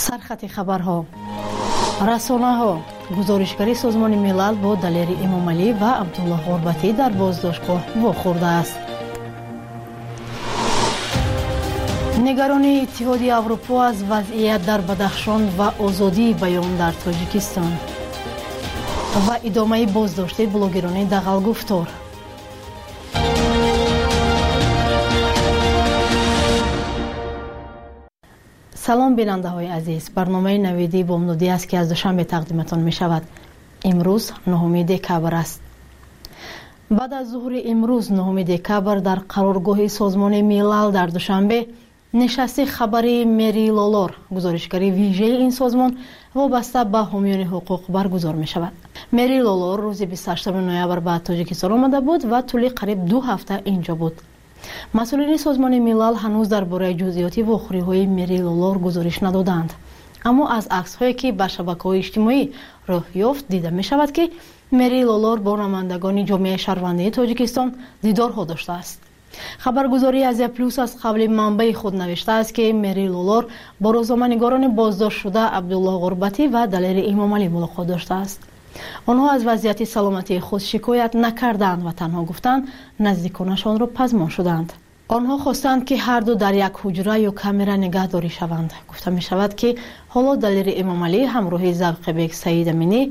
سرخط خبرها رسانه‌ها گزارشگری سازمان ملل با دلیر امام علی و عبدالله غربتی در بازداشتگاه واخورده است. نگرانی اتحادیه اروپا از وضعیت در بدخشان و آزادی بیان در تاجیکستان و ادامه بازداشت بلاگران دغل گفتار. سلام بیننده های عزیز، برنامه نویدی بامدادی است که از دوشنبه تقدیمتان می شود. امروز 9 دکبر است. بعد از ظهر امروز 9 دکبر در قرارگاه سازمان ملل در دوشنبه نشست خبری مری لولور گزارشگری ویژه این سازمان وابسته به حامیان حقوق برگزار می شود. مری لولور روز 28 نوامبر به تاجیکستان آمده بود و طول قریب 2 هفته اینجا بود. مسئولین سازمان ملل هنوز درباره جزئیات واخوری‌های مری لولور گزارش ندادند، اما از عکس‌هایی که به شبکه‌های اجتماعی راه یافت دیده می‌شود که مری لولور با نمایندگان جامعه شهروندی تاجیکستان دیدارها داشته است. خبرگزاری آزیا پلوس از قبل منبع خود نوشته است که مری لولور با روزنامه‌نگاران بازداشت شده عبدالله غربتی و دلیر امام علی ملاقات داشته است. آنها از وضعیت سلامتی خود شکایت نکردند و تنها گفتند نزدیکانشان را پزمان شدند. آنها خواستند که هر دو در یک حجره یا کامرا نگهداری شوند. گفته می شود که حالا دلیر امام علی همراه زبقبک سعید امینی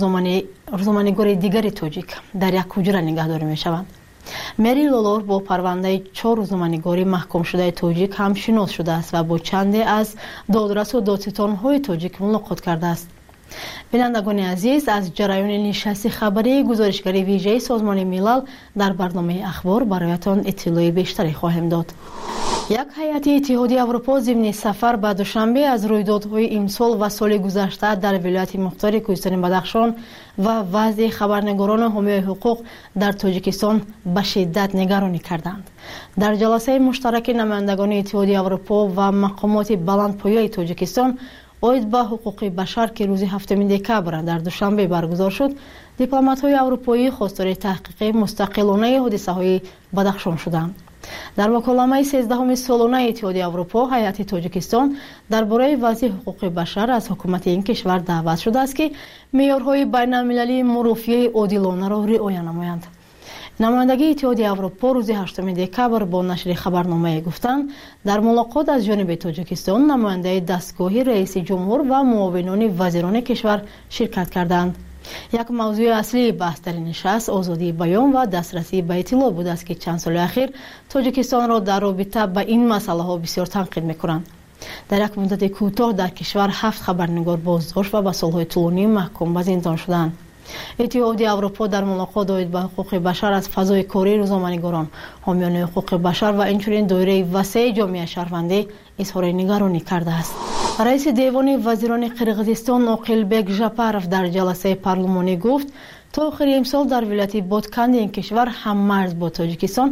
روزنامه‌نگار دیگری تاجیک در یک حجره نگهداری می شوند. مری لولور با پرونده 4 روزنامه‌نگاری محکوم شده تاجیک هم شناس شده است و با چندی از دادرس و دادستان‌های تاجیک ملاقات کرده است. بینندگان عزیز، از جریان نشست خبری گزارشگری ویژه سازمان ملل در برنامه اخبار برایتان اطلاع بیشتری خواهیم داد. یک هیئت اتحادیه اروپا ضمن سفر به دوشنبه از رویدادهای امسال و سال گذشته در ولایت مختار کوهستان بدخشان و وضع خبرنگاران و حامی حقوق در تاجیکستان به شدت نگرانی کردند. در جلسه مشترک نمایندگان اتحادیه اروپا و مقامات بلندپایه تاجیکستان اوید به حقوق بشر که روز 7 دکبر در دوشنبه برگزار شد، دیپلمات‌های اروپایی خواستار تحقیق مستقلانه حادثه‌های بدخشان شدند. در مکالمه 13 سالانه اتحادیه اروپا، هیئت تاجیکستان درباره وضع حقوق بشر از حکومت این کشور دعوت شده است که معیارهای بین‌المللی مرافعه عادلانه را رعایت نمایند. نمایندگی اتحادیه اروپا روز 8 دکبر با نشر خبرنامه گفتند در ملاقات از جانب تاجیکستان نماینده دستگاه رئیس جمهور و معاونان وزیران کشور شرکت کردند. یک موضوع اصلی بحث در نشست آزادی بیان و دسترسی به اطلاع بود است که چند سال اخیر تاجیکستان را در رابطه با این مسئله ها بسیار تنقید می‌کنند. در یک مدت کوتاه در کشور 7 خبرنگار بازداشت و به سال‌های طولانی محکوم به زندان شدند. اتحادیه اروپا در ملاقات اوید به حقوق بشر از فضای کاری روزنامه‌نگاران، حامیان حقوق بشر و اینچنین دایره وسیع جامعه شهروندی اظهار نگرانی کرده است. رئیس دیوان وزیران قرقیزستان اوقیلبک ژاپاروف در جلسه پارلمانی گفت تا آخر امسال در ولایت بادکند این کشور هم مرز با تاجیکستان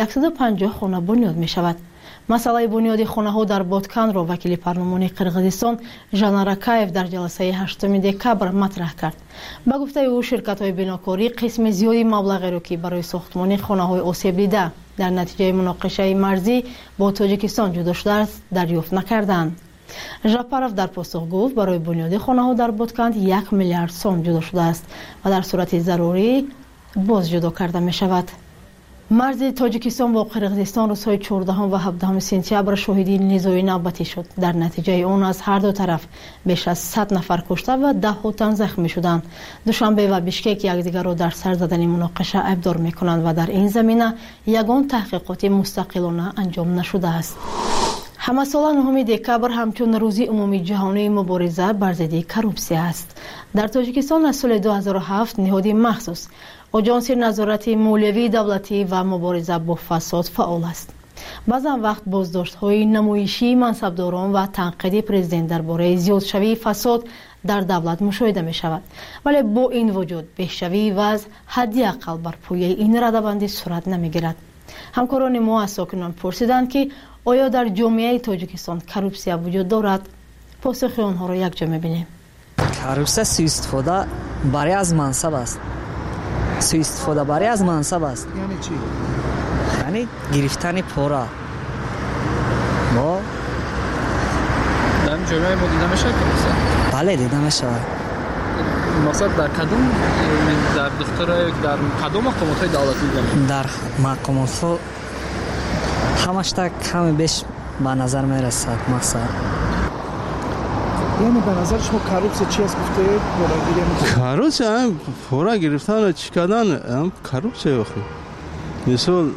150 خانه بنیاد می شود. مسئله بنیاد خانه ها در بادکند را وکیل پارلمانی قرقیزستان ژان راکایف در جلسه 8 دکبر مطرح کرد. با گفته او شرکت های بناکاری قسم زیادی مبلغی را که برای ساختمان خانه های آسیب دیده در نتیجه مناقشه مرزی با تاجیکستان جدا شده است دریافت نکردند. ژاپاروف در پاسخ گفت برای بنیاد خانه ها در بادکند 1 میلیارد سوم جدا شده است و در صورت ضروری باز جدا کرده می شود. مرز تاجیکستان با قرقیزستان روزهای 14 و 17 سپتامبر شاهد نزاعی نوبتی شد. در نتیجه آن از هر دو طرف بیش از 100 نفر کشته و 10 تن زخمی شدند. دوشنبه و بیشکک یکدیگر را در سر زدن مناقشه ابدار می‌کنند و در این زمینه یگان تحقیقات مستقلانه انجام نشده است. همساله 9 دکبر همچون روز عمومی جهانی مبارزه بر ضد کروپسیا است. در تاجیکستان از سال 2007 نهاد مخصوص آژانس نظارت مالیوی دولتی و مبارزه با فساد فعال است. بعضا وقت بازداشت‌های نمایشی منصبداران و تنقید پرزیدنت درباره زیادشوی فساد در دولت مشاهده می شود، ولی با این وجود بهشوی وضع حداقل بر پایه این رده‌بندی صورت نمی گیرد. همکاران ما از ساکنان پرسیدند که آیا در جامعه تاجیکستان کروپسیا وجود دارد؟ پاسخ آنها را یک جا می‌بینیم. کروپسیا سوء استفاده برای از منصب است. سوء استفاده برای از منصب است. یعنی چی؟ یعنی گرفتن پوره. ما در جامعه ما دیده میشه که بله دیده میشه. مقصد در کدوم در دخترای در کدوم مقامات دولتی دیده؟ در مقامات ها همش تا کمی بیش به نظر میرسد مقصد. یعنی به نظر شما کاروپسیا چی است گفته؟ کاروپسیا هم فورا گرفتن و چی کردن هم کاروپسیا بخواه. مثل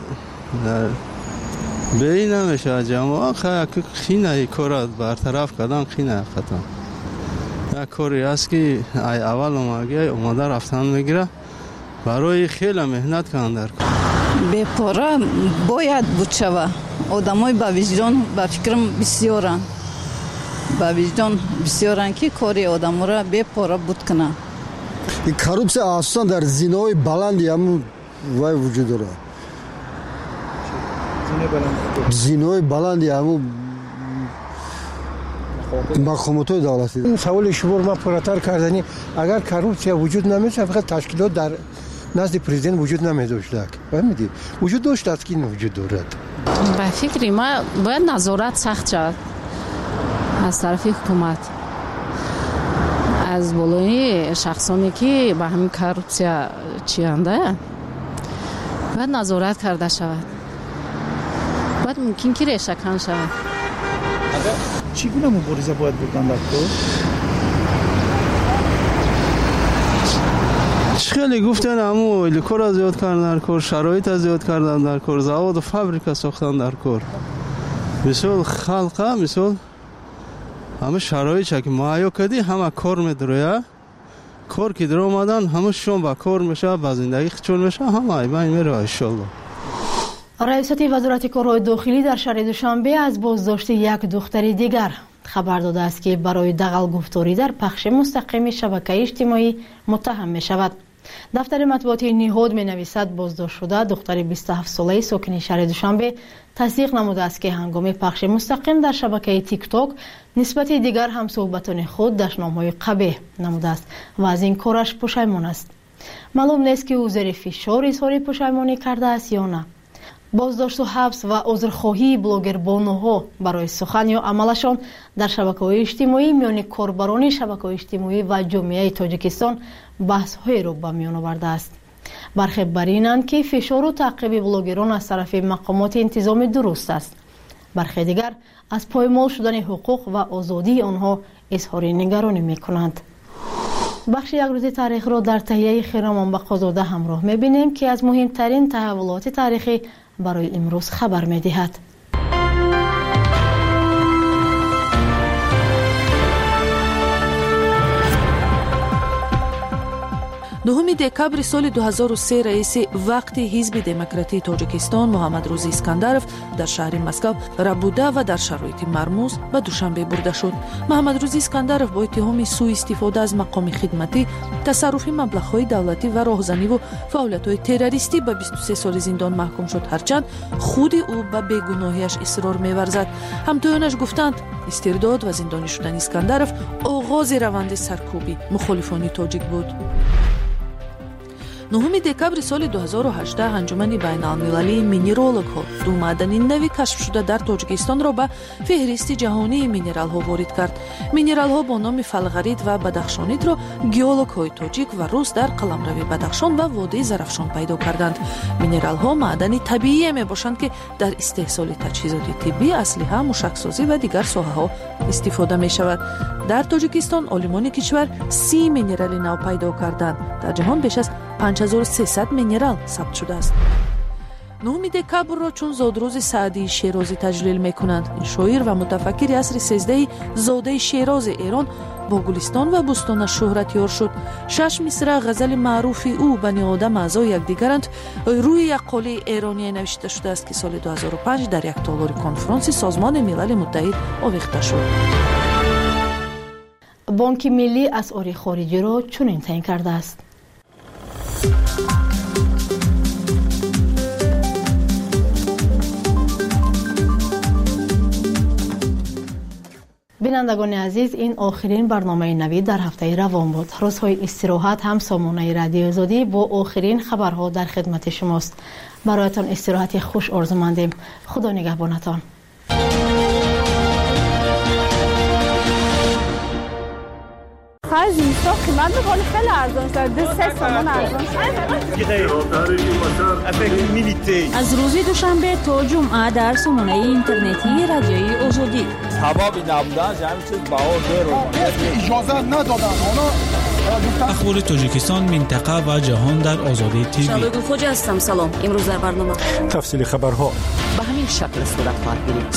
بی نمیشه جمعه خیلی کار برطرف کردن خیلی ختم. یک کاری است که اول اومده رفتن میگیره برای خیلی مهنت کردن در کار. به پاره باید بود شوه. آدمای با وجدان با فکرم بسیارن. با وجدان بسیارن که کاری آدم را به پاره بود کنه. این کاروپسیا اصلا در زینای بلندی هم وجود داره. زینای بلندی هم مقامات دولتی. این سوال شما رو ما پراتر کردنی اگر کاروپسیا وجود نمیشه فقط تشکیلات در نزد پرزیدنت وجود نمیداشت. فهمیدی؟ وجود داشت است که این وجود دارد. به فکر ما باید نظارت سخت شود از طرف حکومت از بالای شخصانی که به همین کاروپسیا چیانده باید نظارت کرده شود. باید ممکن که ریشه‌کن شود. چگونه مبارزه باید بکنند در کار؟ خیلی گفتن همو لیکور از زیاد کردن در کار، شرایط از زیاد کردن در کار، زواد و فابریکا ساختن در کار. مثل خلقه مثل همه شرایط که معیا کردی همه کار میدرویه. کار که در آمدن همه شون با کار میشه، با زندگی چون میشه همه ایبان میره انشالله. رئیسیت وزارت کارهای داخلی در شهر دوشنبه از بازداشت یک دختر دیگر خبر داده است که برای دغل گفتاری در پخش مستقیم شبکه اجتماعی متهم می شود. دفتر مطبوعاتی نهاد می نویسد بازداشت شده دختر 27 ساله ساکن شهر دوشنبه تصدیق نموده است که هنگام پخش مستقیم در شبکه تیک تاک نسبت دیگر هم صحبتان خود دشنام‌های قبیح نموده است و از این کارش پشیمان است. معلوم نیست که او زیر فشار اظهار پشیمانی کرده است یا نه. بازداشت و حبس و عذرخواهی بلوگر بانوها برای سخن یا عملشان در شبکه‌های اجتماعی میان کاربران شبکه‌های اجتماعی و جامعه تاجیکستان بحث‌های را به میان آورده است. برخی بر اینند که فشار و تعقیب بلوگران از طرف مقامات انتظامی درست است. برخی دیگر از پایمال شدن حقوق و آزادی آنها اظهار نگرانی می‌کنند. بخش یک روز تاریخ را در تهیه خیرمان بقازاده همراه می‌بینیم که از مهمترین تحولات تاریخی برای امروز خبر می‌دهد. 9 دکبر سال 2003 رئیس وقت حزب دموکراتی تاجیکستان محمدروزی اسکندرов در شهر مسکو ربوده و در شرایط مرموز به دوشنبه برده شد. محمدروزی اسکندرов با اتهام سوء استفاده از مقام خدمتی، تصرف مبلغ‌های دولتی و راهزنی و فعالیت‌های تروریستی به 23 سال زندان محکوم شد، هرچند خود او به بیگناهیش اصرار می‌ورزد. همتایانش گفتند استرداد و زندانی شدن اسکندرov آغاز روند سرکوبی مخالفان تاجیک بود. 9 دکبر سال 2018 انجمن بین‌المللی مینرالوگ‌ها دو معدن نوی کشف شده در تاجیکستان را به فهرست جهانی مینرال‌ها وارد کرد. مینرال‌ها با نام فلغرید و بدخشانیت را گئولوگ‌های تاجیک و روس در قلمرو بدخشان و وادی زرافشان پیدا کردند. مینرال‌ها معدن طبیعی میباشند که در استحصال تجهیزات طبی، اسلحه، موشک‌سازی و دیگر ساحه‌ها استفاده می‌شود. در تاجیکستان عالمان کشور 30 مینرال نو پیدا کردند. در جهان بیش از 5300 مینرال ثبت شده است. 9 دکبر را چون زادروز سعدی شیرازی تجلیل می‌کنند. این شاعر و متفکر عصر 13 زاده شیراز ایران با گلستان و بستانش شهرت یار شد. 6 مصرع غزل معروف او بنی آدم اعضای یکدیگرند روی یک قاله ایرانی نوشته شده است که سال 2005 در یک تالار کنفرانس سازمان ملل متحد آویخته شد. بانک ملی اسعار خارجی را چنین تعیین کرده است. بینندگان عزیز، این آخرین برنامه نوید در هفته روان بود. روزهای استراحت هم سامانه رادیو آزادی با آخرین خبرها در خدمت شماست. برایتان استراحت خوش آرزو مندیم. خدا نگهبانتان. آخر زمستان قیمت میکنه خیلی ارزان شد 3 تومان ارزان شد. از روز دوشنبه تا جمعه در سامانه اینترنتی رادیوی آزادی حبابی نبودن همین چیز اجازه ندادن اخبار تاجیکستان، منطقه و جهان در آزادی تیوی. شالوی گلخوج هستم. سلام. امروز در برنامه تفصیل خبرها به همین شکل صورت خواهد گرفت.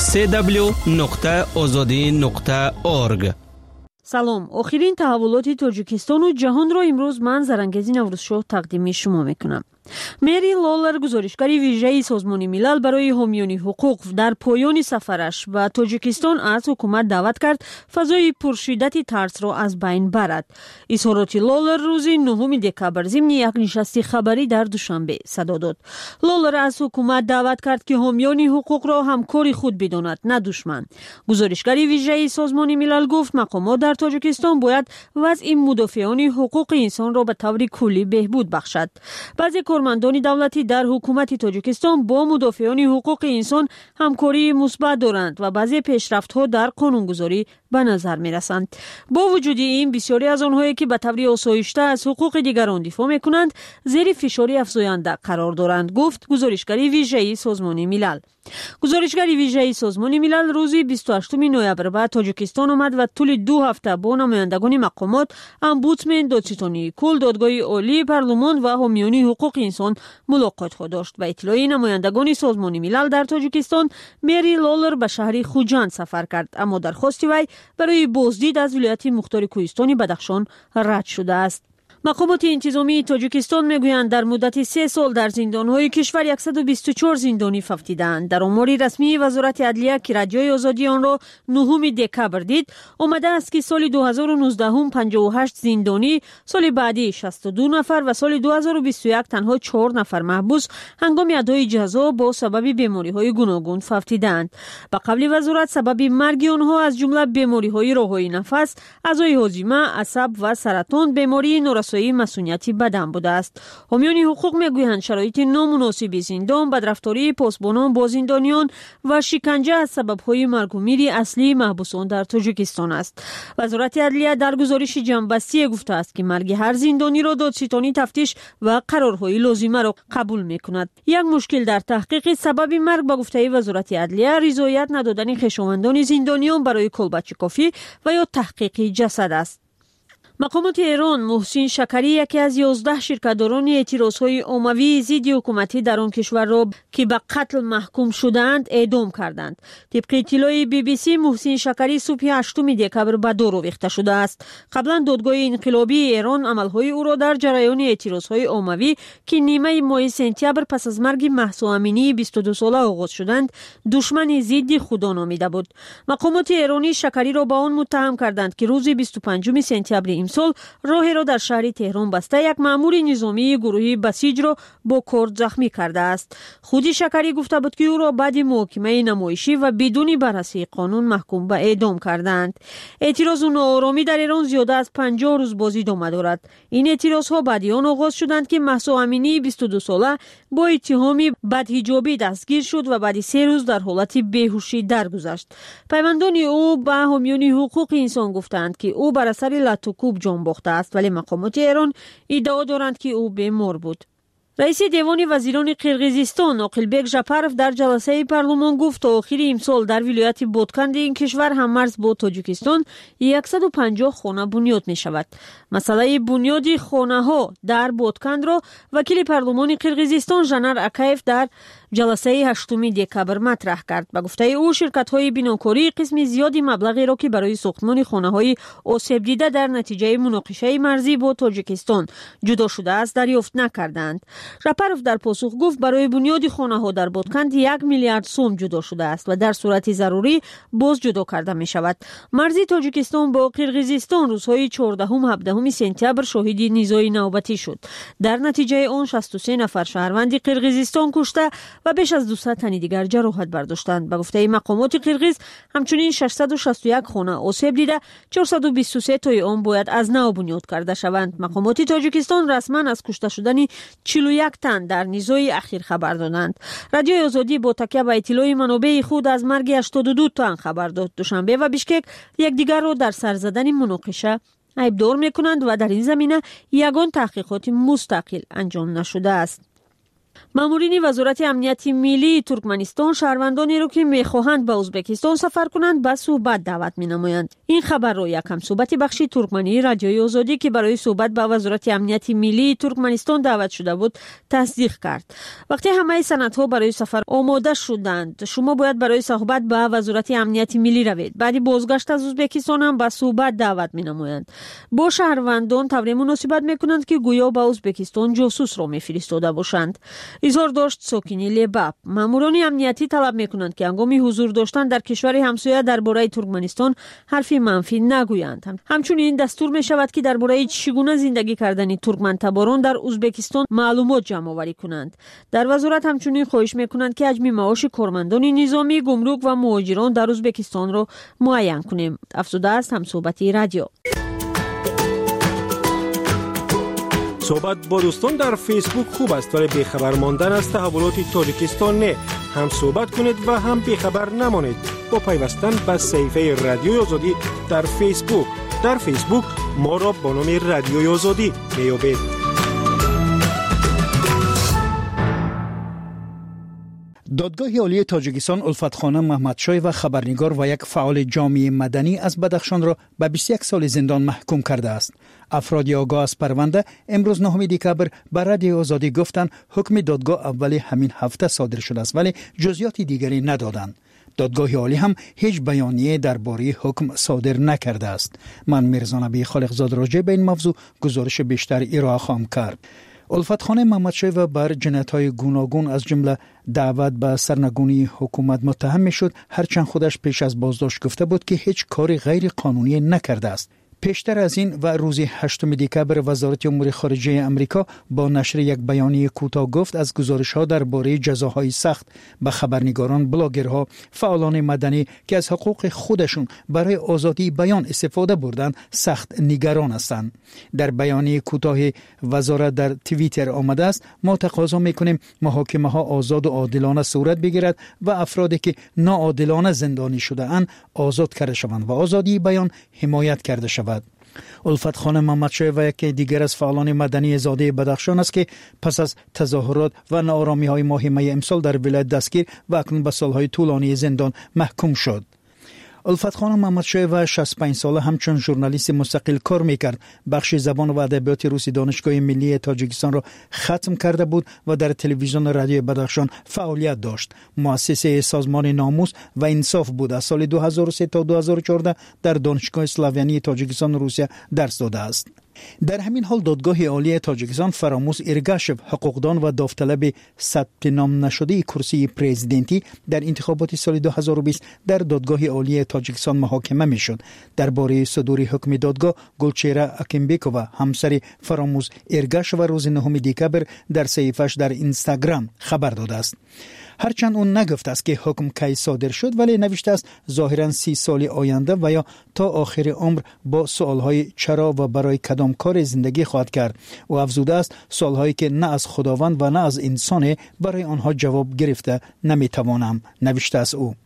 www.azadi.org. سلام. آخرین تحولات تاجیکستان و جهان را امروز من زرنگزی نوروزشاه تقدیم شما میکنم. مری لولر گزارشگری ویژه سازمان ملل برای حامیان حقوق در پایان سفرش به تاجیکستان از حکومت دعوت کرد فضای پرشدت ترس را از بین برد. اظهارات لولر روز 9 دکامبر ضمن یک نشست خبری در دوشنبه صدا داد. لولر از حکومت دعوت کرد که حامیان حقوق را همکار خود بداند نه دشمن. گزارشگری ویژه سازمان ملل گفت مقامات در تاجیکستان باید وضع مدافعان حقوق انسان را به طور کلی بهبود بخشد. بعضی کارمندان دولتی در حکومت تاجیکستان با مدافعان حقوق انسان همکاری مثبت دارند و بعضی پیشرفت‌ها در قانونگذاری به نظر می‌رسند. با وجود این بسیاری از آنهایی که به طور آسایشته از حقوق دیگران دفاع می‌کنند زیر فشار افزاینده قرار دارند، گفت گزارشگری ویژه سازمان ملل. گزارشگری ویژه سازمان ملل روز 28 نوامبر به تاجیکستان آمد و طول 2 هفته با نمایندگان مقامات، امبودسمن، دادستانی کل، دادگاه عالی، پارلمان و حامیان حقوق انسان ملاقات خود داشت. به اطلاع نمایندگان سازمان ملل در تاجیکستان، مری لولر به شهر خوجند سفر کرد، اما درخواست وی برای بازدید از ولایت مختار کوهستان بدخشان رد شده است. مقامات انتظامی تاجیکستان میگویند در مدت 3 سال در زندان‌های کشور 124 زندانی فوتیدند. در آمار رسمی وزارت عدلیه که رادیوی آزادی آن را 9 دکامبر دید، آمده است که سال 2019 58 زندانی، سال بعدی 62 نفر و سال 2021 تنها 4 نفر محبوس هنگام ادای جزا با سبب بیماری‌های گوناگون فوتیدند. به قول وزارت سبب مرگ آنها از جمله بیماری‌های راه‌های نفس، عضله هاضمه، عصب و سرطان، بیماری نوراسایی مسئولیتی بدن بوده است. حامیان حقوق میگویند شرایط نامناسب زندان، بدرفتاری پاسبانان با زندانیان و شکنجه از سبب‌های مرگ و میر اصلی محبوسان در تاجیکستان است. وزارت عدلیه در گزارش جنبسته گفته است که مرگ هر زندانی را دادستانی تفتیش و قرارهای لازمه را قبول میکند. یک مشکل در تحقیق سبب مرگ به گفته وزارت عدلیه رضایت ندادن خویشاوندان زندانیان برای کلبچه کافی و یا تحقیق جسد است. مقامات ایران محسن شکری یکی از 11 شرکت‌داران اعتراض‌های عمومی ضد حکومتی در آن کشور را که به قتل محکوم شدند اعدام کردند. طبق اطلاع BBC محسن شکری صبح 8 دکامبر به دار آویخته شده است. قبلا دادگاه انقلابی ایران عملهای او را در جریان اعتراض‌های عمومی که نیمه ماه سپتامبر پس از مرگ مهسا امینی 22 ساله آغاز شدند دشمن ضد خدا نامیده بود. مقامات ایرانی شکری را با آن متهم کردند که روز 25 سپتامبر امسال راهی را در شهر تهران بسته یک مأمور نظامی گروهی بسیج را با کارد زخمی کرده است. خود شکری گفته بود که او را بعد محاکمه نمایشی و بدون بررسی قانون محکوم به اعدام کردند. اعتراض و ناآرامی در ایران زیاده از 50 روز باز ادامه دارد. این اعتراضها بعد آن آغاز شدند که مهسا امینی 22 ساله با اتهام بدحجابی دستگیر شد و بعد 3 روز در حالت بیهوشی درگذشت. پیوندان او به حامیان حقوق انسان گفتند که او بر اثر لط و کوب جان باخته است، ولی مقامات ایران ادعا دارند که او بیمار بود. رئیس دیوان وزیران قرقیزستان عاقلبک ژپروف در جلسه پارلمان گفت تا آخر امسال در ولایت بودکند این کشور هممرز با تاجیکستان 150 خانه بنیاد می شود. مسئله بنیاد خانه ها در بودکند را وکیل پارلمان قرقیزستان ژنر اکایف در جلسه 8 دکامبر مطرح کرد. به گفته او شرکت های بناکاری قسم زیادی مبلغی را که برای ساختمان خانه های آسیب دیده در نتیجه مناقشه مرزی با تاجیکستان جدا شده است دریافت نکردند. ژپروف در پاسخ گفت برای بنیاد خانه ها در بودکند 1 میلیارد سوم جدا شده است و در صورت ضروری باز جدا کرده می شود. مرزی تاجیکستان با قرقیزستان روزهای 14 و 17 سپتامبر شاهد نزاع نوبتی شد. در نتیجه آن 63 نفر شهروند قرقیزستان کشته و بیش از 200 تن دیگر جراحت برداشتند. به گفته مقامات قرقیز همچنین 661 خانه آسیب دیده 423 تای آن باید از نو بنیاد کرده شوند. مقامات تاجیکستان رسما از کشته شدن 41 تن در نزاع اخیر خبر دادند. رادیوی آزادی با تکیه به اطلاع منابع خود از مرگ 82 تن خبر داد. دوشنبه و بیشکک یکدیگر را در سر زدن مناقشه عیبدار میکنند و در این زمینه یگان تحقیقات مستقل انجام نشده است. مامورین وزارت امنیت ملی ترکمنستان شهروندانی را که میخواهند به ازبکستان سفر کنند به صحبت دعوت مینمایند. این خبر را یک همصحبت بخش ترکمنی رادیوی آزادی که برای صحبت به وزارت امنیت ملی ترکمنستان دعوت شده بود تصدیق کرد. وقتی همه سندها برای سفر آماده شدند، شما باید برای صحبت به وزارت امنیت ملی روید. بعد بازگشت از ازبکستان هم به صحبت دعوت مینمایند. با شهروندان طوری مناسبت میکنند که گویا به ازبکستان جاسوس را میفرستاده باشند. اظهار داشت ساکنی لباب. ماموران امنیتی طلب میکنند که هنگام حضور داشتن در کشور همسایه درباره ترکمنستان حرفی منفی نگویند. همچنین دستور می شود که درباره چگونه زندگی کردن ترکمن تباران در ازبکستان معلومات جمع آوری کنند. در وزارت همچنین خواهش میکنند که حجم معاش کارمندان نظامی، گمرک و مهاجران در ازبکستان را معین کنیم. افزوده است همصحبتی رادیو. صحبت با دوستان در فیسبوک خوب است ولی بیخبر ماندن از تحولات تاجیکستان نه. هم صحبت کنید و هم بیخبر نمانید با پیوستن به صفحه رادیوی آزادی در فیسبوک. در فیسبوک ما را با نام رادیوی آزادی میابید. دادگاه عالی تاجیکستان الفت خانم محمدشاه و خبرنگار و یک فعال جامعه مدنی از بدخشان را به 21 سال زندان محکوم کرده است. افراد آگاه از پرونده امروز 9 دکبر به رادیو آزادی گفتند حکم دادگاه اولی همین هفته صادر شده است ولی جزئیات دیگری ندادند. دادگاه عالی هم هیچ بیانیه درباره حکم صادر نکرده است. من میرزا نبی خالقزاد راجع به این موضوع گزارش بیشتر ارائه خواهم کرد. الفت خانم محمدشاه و بر جنایت‌های گوناگون از جمله دعوت به سرنگونی حکومت متهم می‌شد، هرچند خودش پیش از بازداشت گفته بود که هیچ کاری غیر قانونی نکرده است. پیشتر از این و روز 8 دکبر وزارت امور خارجه امریکا با نشر یک بیانیه کوتاه گفت از گزارش‌ها درباره جزاهای سخت به خبرنگاران، بلاگرها، فعالان مدنی که از حقوق خودشون برای آزادی بیان استفاده بردند سخت نگران هستند. در بیانیه کوتاه وزارت در توییتر آمده است: ما تقاضا می‌کنیم محاکمه‌ها آزاد و عادلانه صورت بگیرد و افرادی که ناعادلانه زندانی شده اند آزاد کرده شوند و آزادی بیان حمایت کرده شود. الفت خانم محمدشاه و یکی دیگر از فعالان مدنی زاده بدخشان است که پس از تظاهرات و ناآرامی‌های ماه می امسال در ولایت دستگیر و اکنون به سالهای طولانی زندان محکوم شد. الفت خانم محمدشاه و 65 ساله همچون ژورنالیست مستقل کار میکرد. بخش زبان و ادبیات روسی دانشگاه ملی تاجیکستان را ختم کرده بود و در تلویزیون رادیو بدخشان فعالیت داشت. مؤسس سازمان ناموس و انصاف بود. از سال 2003 تا 2014 در دانشگاه اسلاویانی تاجیکستان روسیه درس داده است. در همین حال دادگاه عالی تاجیکستان فراموز ارگاشف، حقوقدان و داوطلب ثبت نام نشده کرسی پرزیدنتی در انتخابات سال 2020 در دادگاه عالی تاجیکستان محاکمه میشد. درباره صدور حکم دادگاه گلچهره اکیمبیکووا همسر فراموز ارگاشف روز 9 دکبر در صفحه‌اش در اینستاگرام خبر داده است. هرچند اون نگفته است که حکم کی صادر شد ولی نوشته است ظاهراً 30 سال آینده و یا تا آخر عمر با سوالهای چرا و برای کدام کار زندگی خواهد کرد و افزوده است سوالهایی که نه از خداوند و نه از انسان برای آنها جواب گرفته نمیتوانم، نوشته است او.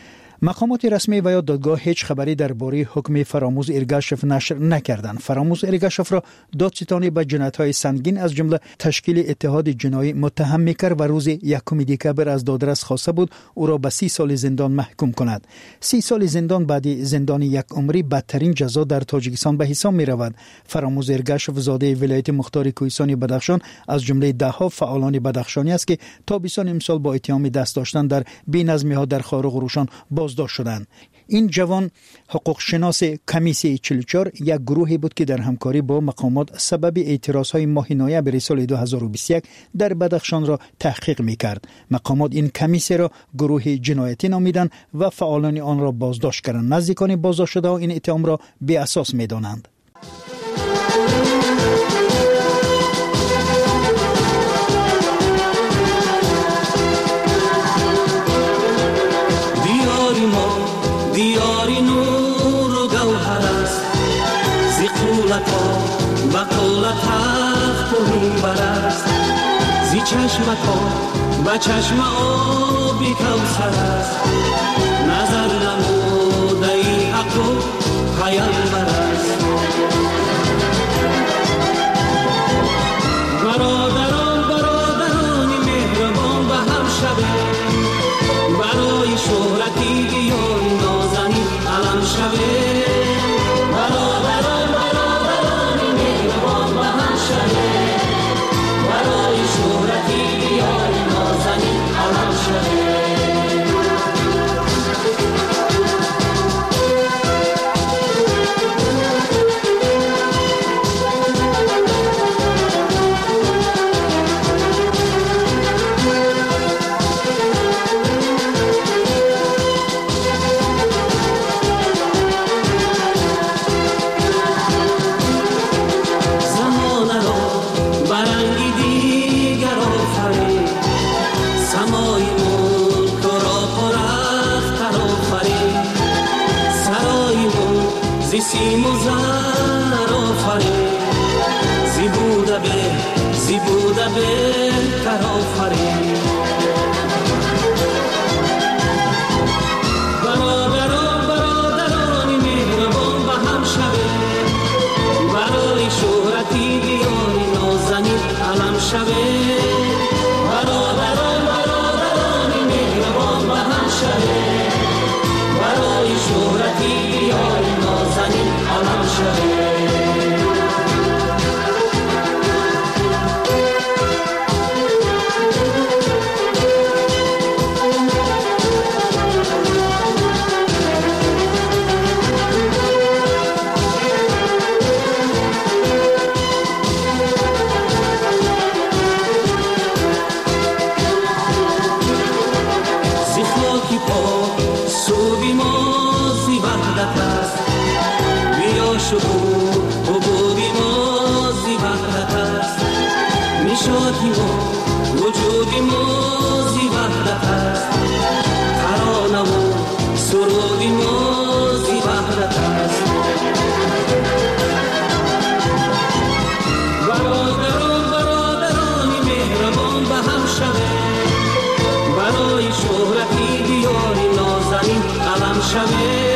مقامات رسمی و یا دادگاه هیچ خبری درباره حکم فراموز ارگاشف نشر نکردند. فراموز ارگاشف را دادستانی به جنایت‌های سنگین از جمله تشکیل اتحاد جنایی متهم می‌کرد و روز 1 دکبر از دادرس خواسته بود او را به 30 سال زندان محکوم کند. 30 سال زندان بعد زندان یک عمری بدترین جزا در تاجیکستان به حساب می‌رود. فراموز ارگاشف زاده ولایت مختار کوهستان بدخشان از جمله ده‌ها فعالان بدخشانی است که تابستان امسال با اتهام دست داشتن در بی‌نظمی‌ها در خارق و روشن بازداشت شدند. این جوان حقوق شناس کمیسیون 44 یک گروهی بود که در همکاری با مقامات سبب اعتراضهای ماه نوامبر سال 2021 در بدخشان را تحقیق می‌کرد. مقامات این کمیسیون را گروه جنایتی نامیدند و فعالان آن را بازداشت کردند. نزدیکان بازداشت شده این اتهام را بی اساس می‌دانند. دیاری نور و گوهر است زی قولتا و قولت تخت و منبر است زی چشمتا و چشم آبی کوثر است نظر نموده ای حق و پیامبر است که سیم و زر آفرین زیبوده به تر آفرین برادرانی مهربان به هم شوه برای شهرتی دیاری نازنین علم شوه برادرانی مهربان به هم شوه برای شهرتی دیاری نازنین علم شوه وجودی موزی وحدت است ترانه و سرودی موزی وحدت است برادرانی مهربان به هم شوه برای شهرتی دیاری نازنین علم شوه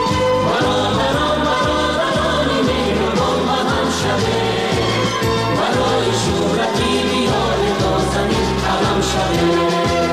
برادرانی مهربان به هم شوه برای شهرتی دیاری نازنین علم شوه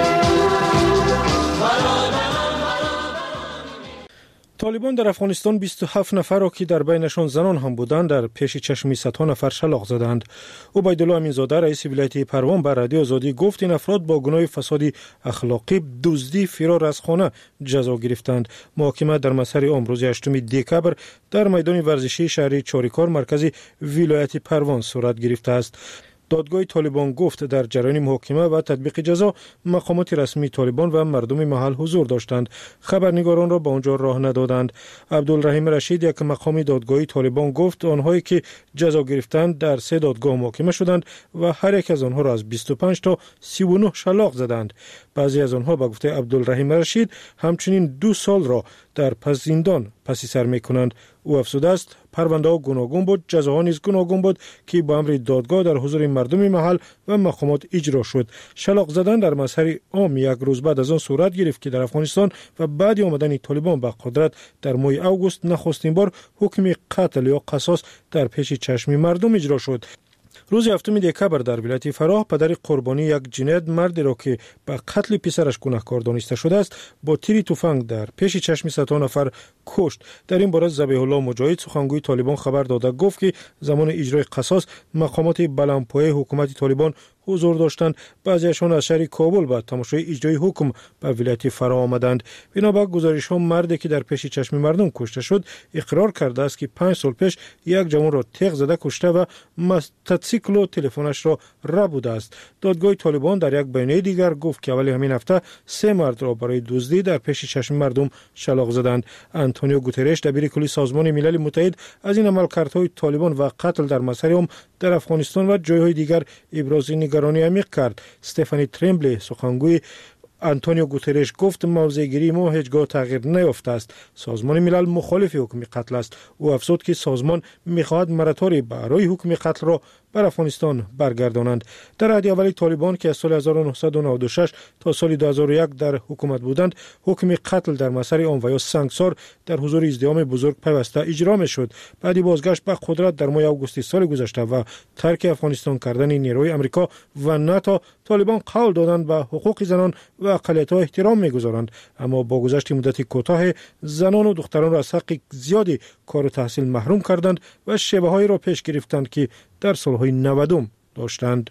طالبان در افغانستان 27 نفر را که در بینشان زنان هم بودند در پیش چشم صدها نفر شلاق زدند. عبیدالله امینزاده رئیس ولایت پروان به رادیو آزادی گفت این افراد با گناه فساد اخلاقی دزدی فرار از خانه جزا گرفتند. محاکمه در مسیر امروز 8 دکبر در میدان ورزشی شهری چاریکار مرکز ولایت پروان صورت گرفته است. دادگاه طالبان گفت در جریان محاکمه و تطبیق جزا مقامات رسمی طالبان و مردم محل حضور داشتند. خبرنگاران را به آنجا راه ندادند. عبدالرحیم رشید یک مقام دادگاه طالبان گفت آنهایی که جزا گرفتند در 3 دادگاه محاکمه شدند و هر یک از آنها را از 25 تا 39 شلاق زدند. بعضی از آنها به گفته عبدالرحیم رشید همچنین 2 سال را در پس زندان پسی سر می‌کنند. او افزوده است پرونده ها گوناگون بود، جزاها نیز گوناگون بود که با امر دادگاه در حضور مردم محل و مقامات اجرا شد. شلاق زدن در مسیر عام یک روز بعد از آن صورت گرفت که در افغانستان و بعد آمدن طالبان به قدرت در ماه اوگوست نخستین بار حکم قتل یا قصاص در پیش چشم مردم اجرا شد. روز 7 دکبر در ولایت فراه پدر قربانی یک جنایت مردی را که به قتل پسرش گناهکار دانسته شده است با تیر تفنگ در پیش چشم صدها نفر کشت. در این باره ذبیح الله مجاهد سخنگوی طالبان خبر داده گفت که زمان اجرای قصاص مقامات بلندپایه حکومت طالبان حضور داشتند. بعضیشان از شهر کابل به تماشای اجرای حکم به ولایت فراه آمدند. بنابر گزارش ها مردی که در پیش چشم مردم کشته شد اقرار کرده است که 5 سال پیش یک جوان را تیغ زده کشته و موتورسیکل و تلفنش را ربوده است. دادگاه طالبان در یک بیانیه دیگر گفت که اول همین هفته 3 مرد را برای دزدی در پیش چشم مردم شلاق زدند. آنتونیو گوترش دبیر کلی سازمان ملل متحد از این عملکردهای طالبان و قتل در مسیر عام در افغانستان و جایهای دیگر ابراز نگرانی عمیق کرد. استفانی تریمبلی سخنگوی آنتونیو گوترش گفت موضع‌گیری ما هیچگاه تغییر نیافته است. سازمان ملل مخالف حکم قتل است. او افزود که سازمان می‌خواهد مراتوری برای حکم قتل را بر افغانستان برگردانند. در عهد اول طالبان که از سال 1996 تا سال 2001 در حکومت بودند حکم قتل در مسیر عام و یا سنگسار در حضور ازدحام بزرگ پیوسته اجرا می‌شد. بعدی بازگشت به قدرت در ماه اوگوست سال گذشته و ترک افغانستان کردن نیروی آمریکا و ناتو طالبان قول دادند به حقوق زنان و اقلیت‌ها احترام می‌گذارند، اما با گذشت مدت کوتاه زنان و دختران را از حق زیادی کار و تحصیل محروم کردند و شیوه‌هایی را پیش گرفتند که در سالهای 90 داشتند.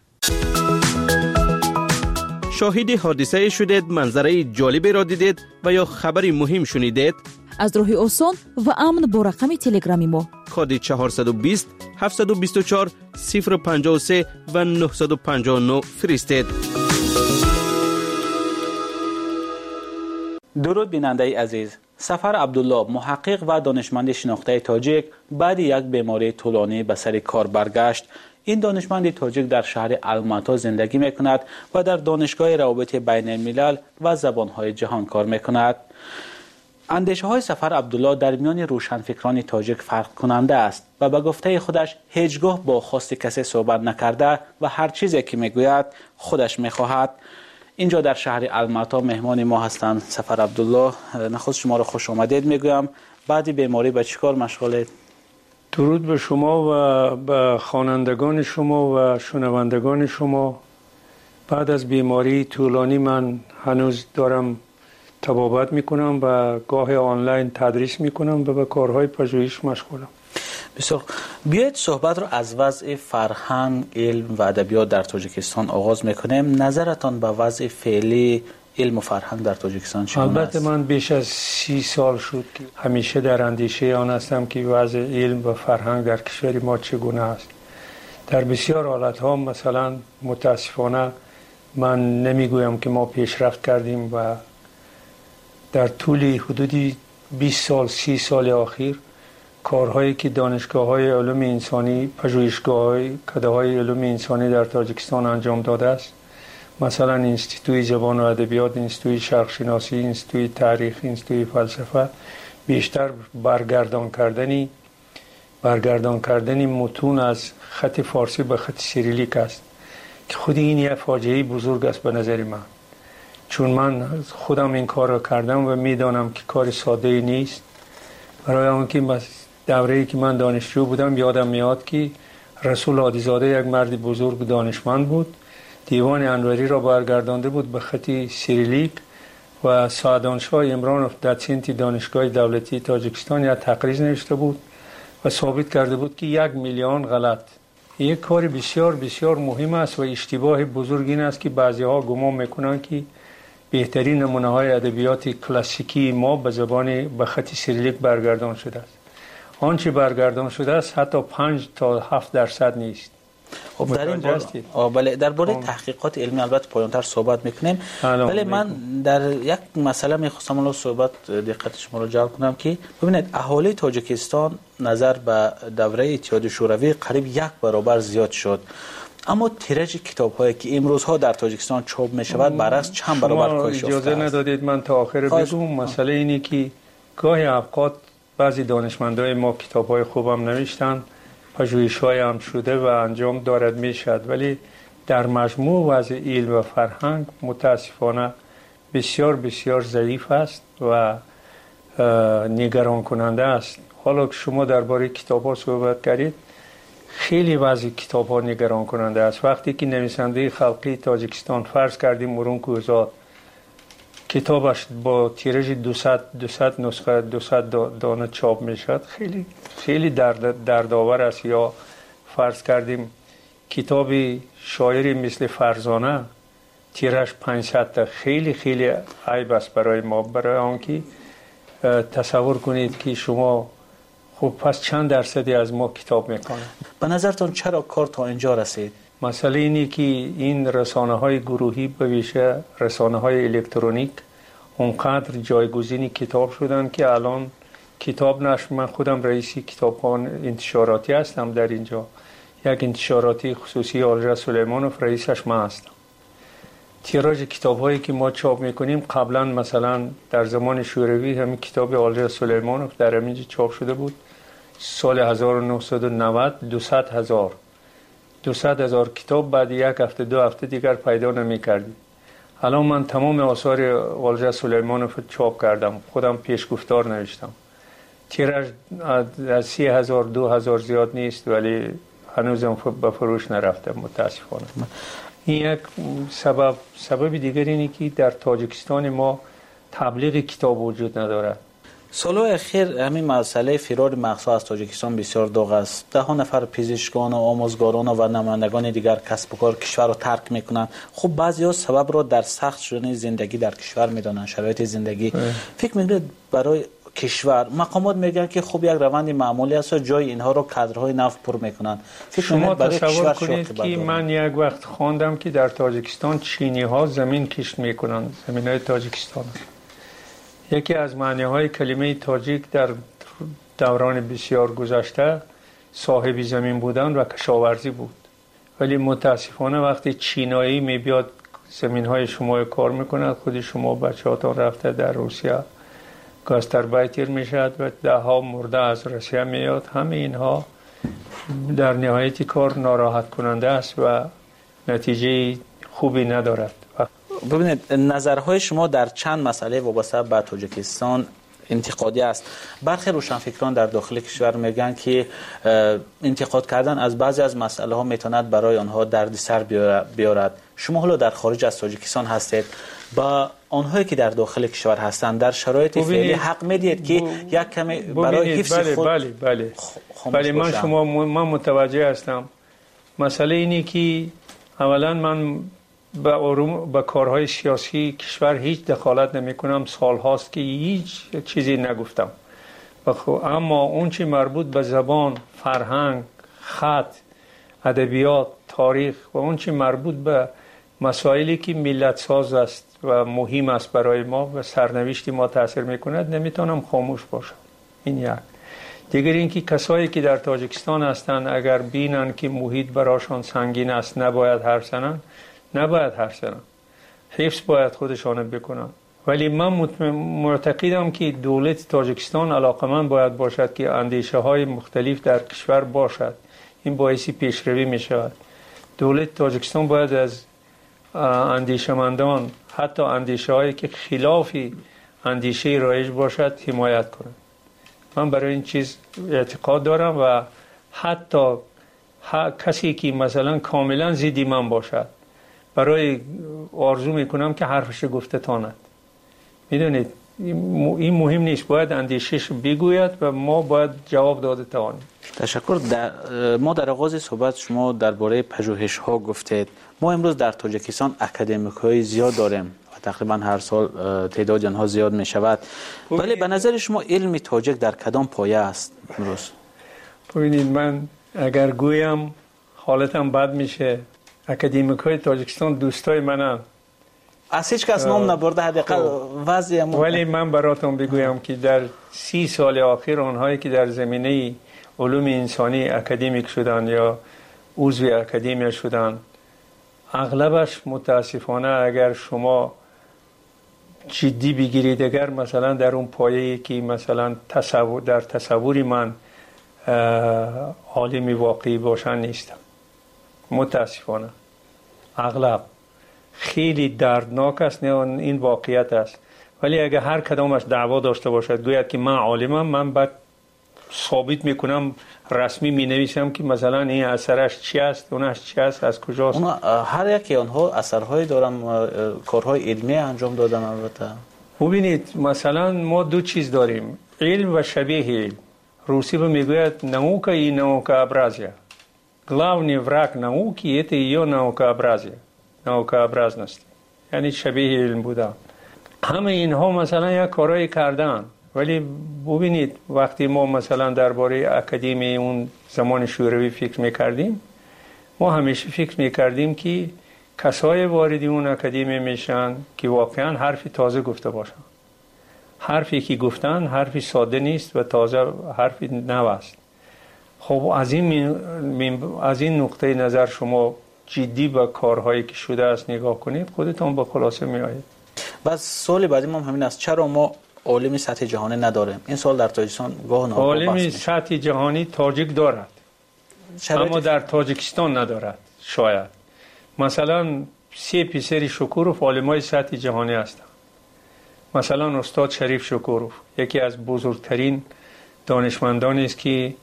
شاهد حادثه شدید، منظره جالبی را دیدید و یا خبری مهم شنیدید؟ از راه آسان و امن با رقم تلگرامی ما کد 420 724 053 و 959 فرستید. درود بیننده عزیز. سفر عبدالله محقق و دانشمند شناخته تاجیک بعد یک بیماری طولانی به سر کار برگشت. این دانشمند تاجیک در شهر الماتا زندگی می کند و در دانشگاه روابط بین الملل و زبانهای جهان کار می کند. اندیشه های سفر عبدالله در میان روشنفکران تاجیک فرق کننده است و به گفته خودش هیچگاه با خواست کسی صحبت نکرده و هر چیزی که میگوید خودش میخواهد. اینجا در شهر الماتا مهمان ما هستند سفر عبدالله. نخست شما را خوش آمدید میگویم. بعد بیماری به چیکار مشغولید؟ درود به شما و به خوانندگان شما و شنوندگان شما. بعد از بیماری طولانی من هنوز دارم طبابت میکنم و گاه آنلاین تدریس میکنم و به کارهای پژوهش مشغولم. بسیار. بیایید صحبت رو از وضع فرهنگ، علم و ادبیات در تاجیکستان آغاز میکنیم. نظرتان به وضع فعلی علم و فرهنگ در تاجیکستان چگونه است؟ البته من بیش از 30 سال شد که همیشه در اندیشه آن هستم که وضع علم و فرهنگ در کشور ما چگونه است. در بسیار حالتها مثلا متاسفانه من نمیگویم که ما پیشرفت کردیم و در طول حدودی 20 سال 30 سال اخیر کارهایی که دانشگاه‌های علوم انسانی، پژوهشگاه‌های کده‌های علوم انسانی در تاجیکستان انجام داده است، مثلا انستیتوی زبان و ادبیات، انستیتوی شرق شناسی، انستیتوی تاریخ، انستیتوی فلسفه، بیشتر برگردان کردن متون از خط فارسی به خط سیریلیک است که خود این یک فاجعه بزرگ است به نظر من، چون من خودم این کار را کردم و میدانم که کار ساده نیست. برای آنکه دوره‌ای که من دانشجو بودم یادم میاد که رسول عادیزاده یک مرد بزرگ دانشمند بود، دیوان انوری را برگردانده بود به خط سیریلیک و سعدانشاه عمرانوف دوسنت دانشگاه دولتی تاجیکستان یک تقریر نوشته بود و ثابت کرده بود که 1 میلیون غلط. یک کار بسیار بسیار مهم است و اشتباه بزرگ این است که بعضی ها گمان میکنند که بهترین نمونه های ادبیات کلاسیکی ما به خط سیریلیک برگردان شده است. آنچه برگردان شده است حتی 5 تا 7% نیست. خب در این درباره تحقیقات علمی البته پایان‌تر صحبت میکنیم، ولی من در یک مسئله میخواستم الان صحبت دقت شما رو جلب کنم که ببینید اهالی تاجیکستان نظر به دوره اتحاد شوروی قریب 1 برابر زیاد شد، اما تیراژ کتاب‌هایی که امروزها در تاجیکستان چاپ میشود برعکس چند برابر کاهش یافته است. اجازه ندادید من تا آخر بگم. مسئله اینه که گاهی اوقات بعضی دانشمندای ما کتاب‌های خوبم نوشتن، پژوهش‌های هم شده و انجام دارد میشد، ولی در مجموع وضع علم و فرهنگ متاسفانه بسیار بسیار ضعیف است و نگران کننده است. حالا که شما درباره کتاب‌ها صحبت کردید، خیلی وضع کتاب‌ها نگران کننده است. وقتی که نویسنده خلقی تاجیکستان فرض کردیم مرون کوهزاد کتابش با تیراژ 200 نسخه 200 دانه چاپ میشد، خیلی خیلی دردآور است. یا فرض کردیم کتاب شاعری مثل فرزانه تیراژ 500 تا، خیلی خیلی عیب است برای ما. برای آنکه تصور کنید که شما خب پس چند درصدی از ما کتاب میکنه. به نظرتون چرا کار تا اینجا رسید؟ مسئله اینه که این رسانه‌های گروهی به ویژه رسانه‌های الکترونیک اونقدر جایگزین کتاب شدن که الان کتاب نشر، من خودم رئیس کتابخانه انتشاراتی هستم در اینجا، یک انتشاراتی خصوصی آلژا سلیمانوف رئیسش من هستم. تیراژ کتاب‌هایی که ما چاپ می‌کنیم قبلا مثلا در زمان شوروی همین کتاب آلژا سلیمانوف در همینجا چاپ شده بود سال 1990 200,000 کتاب بعد یک هفته 2 هفته دیگر پیدا نمی‌کردیم. الان من تمام آثار آلژا سلیمانوف چاپ کردم، خودم پیشگفتار نوشتم. تیراژ از 30,000 2,000 زیاد نیست، ولی هنوزم به فروش نرفته متاسفانه. این یک سبب دیگر اینه که در تاجیکستان ما تبلیغ کتاب وجود ندارد. سالهای اخیر همین مسئله فرار مغزها از تاجیکستان بسیار داغ است. 10 نفر پزشکان و آموزگاران و نمایندگان دیگر کسب و کار کشور را ترک میکنند. خب بعضی‌ها سبب را در سخت شدن زندگی در کشور میدانند، شرایط زندگی. فکر میکنید برای کشور مقامات میگن که خب یک روند معمولی است و جای اینها رو کادرهای نفت پر میکنن. شما تصور کنید که من یک وقت خواندم که در تاجیکستان چینی ها زمین کشت میکنن، زمین های تاجیکستان. یکی از معنی های کلمه تاجیک در دوران بسیار گذشته صاحب زمین بودن و کشاورزی بود، ولی متاسفانه وقتی چینایی میبیاد زمین های شما کار میکنه، خود شما بچه‌هاتون رفته در روسیه گاستربایتر میشد و ده ها مرده از روسیه میاد. همه اینها در نهایت کار ناراحت کننده است و نتیجه خوبی ندارد. ببینید نظرهای شما در چند مسئله وابسته به تاجیکستان انتقادی است. برخی روشنفکران در داخل کشور میگن که انتقاد کردن از بعضی از مسئله ها میتواند برای آنها دردسر بیارد. شما حالا در خارج از تاجیکستان هستید، با آنهایی که در داخل کشور هستند در شرایط فعلی حق میدید که یک کمی برای حفظ خود بله من متوجه هستم. مسئله اینه که اولا من با کارهای سیاسی کشور هیچ دخالت نمی کنم. سال هاست که هیچ چیزی نگفتم. اما اون چی مربوط به زبان، فرهنگ، خط، ادبیات، تاریخ و اون چی مربوط به مسائلی که ملت ساز است و مهم است برای ما و سرنوشت ما تاثیر میکند نمیتونم خاموش باشم. این یک. دیگر اینکه کسایی که در تاجیکستان هستند اگر بینن که محیط براشان سنگین است نباید حرف زنن، نباید حرف زنن. حفظ باید خودشان بکنن. ولی من معتقدم که دولت تاجیکستان علاقمند باید باشد که اندیشه های مختلف در کشور باشد. این باعث پیشروی می شود. دولت تاجیکستان باید از اندیشمندان، حتی اندیشه هایی که خلاف اندیشه رایج باشد حمایت کنند. من برای این چیز اعتقاد دارم و حتی کسی که مثلا کاملا ضد من باشد برای آرزو میکنم که حرفش گفته تاند. میدونید این مهم نیست، باید اندیشش بگوید و ما باید جواب داده توانیم. تشکر. ما در آغاز صحبت شما درباره پژوهش ها گفتید. ما امروز در تاجیکستان اکادمیک های زیاد داریم و تقریبا هر سال تعداد آنها زیاد می شود. ولی به نظر شما علم تاجیک در کدام پایه است امروز؟ ببینید من اگر گویم حالتم بد میشه. اکادمیک های تاجیکستان دوستای منن. از هیچ کس نام نبرده حداقل وضعی. ولی من براتون بگویم که در 30 سال اخیر آنهایی که در زمینه علوم انسانی اکادمیک شدن یا عضو اکادمی شدن اغلبش متاسفانه اگر شما جدی بگیرید، اگر مثلا در اون پایه‌ای که مثلا در تصوری من عالم واقعی باشن نیستم. متاسفانه اغلب خیلی دردناک است. این واقعیت است. ولی اگر هر کدامش دعوا داشته باشد گوید که من عالمم، من بعد ثابت میکنم، رسمی می نویسم که مثلا این اثرش چی است، اونش چی است، از کجاست. هر یکی آنها اثرهای دارن، کارهای علمی انجام دادن. البته ببینید مثلا ما دو چیز داریم، علم و شبیه علم. روسی به میگوید نаука и наукообразие. Главный враг науки это ее наукообразие. наукообразность. یعنی شبیه علم بودن. همه اینها مثلا یک کارایی کردن. ولی ببینید وقتی ما مثلا درباره اکادمی اون زمان شوروی فکر میکردیم، ما همیشه فکر میکردیم که کسای وارد اون اکادمی میشن که واقعا حرفی تازه گفته باشن. حرفی که گفتن حرفی ساده نیست و تازه حرفی نو است. خب از این نقطه نظر شما جدی به کارهایی که شده است نگاه کنید، خودتون به خلاصه میایید. بس سوال بعدی ما همین است، چرا ما عالم سطح جهانی نداریم؟ این سوال در تاجیکستان گاه ناگاه عالم سطح جهانی تاجیک دارد، اما در تاجیکستان ندارد. شاید مثلا 3 شکوروف عالمای سطح جهانی هستند. مثلا استاد شریف شکوروف یکی از بزرگترین دانشمندانی است که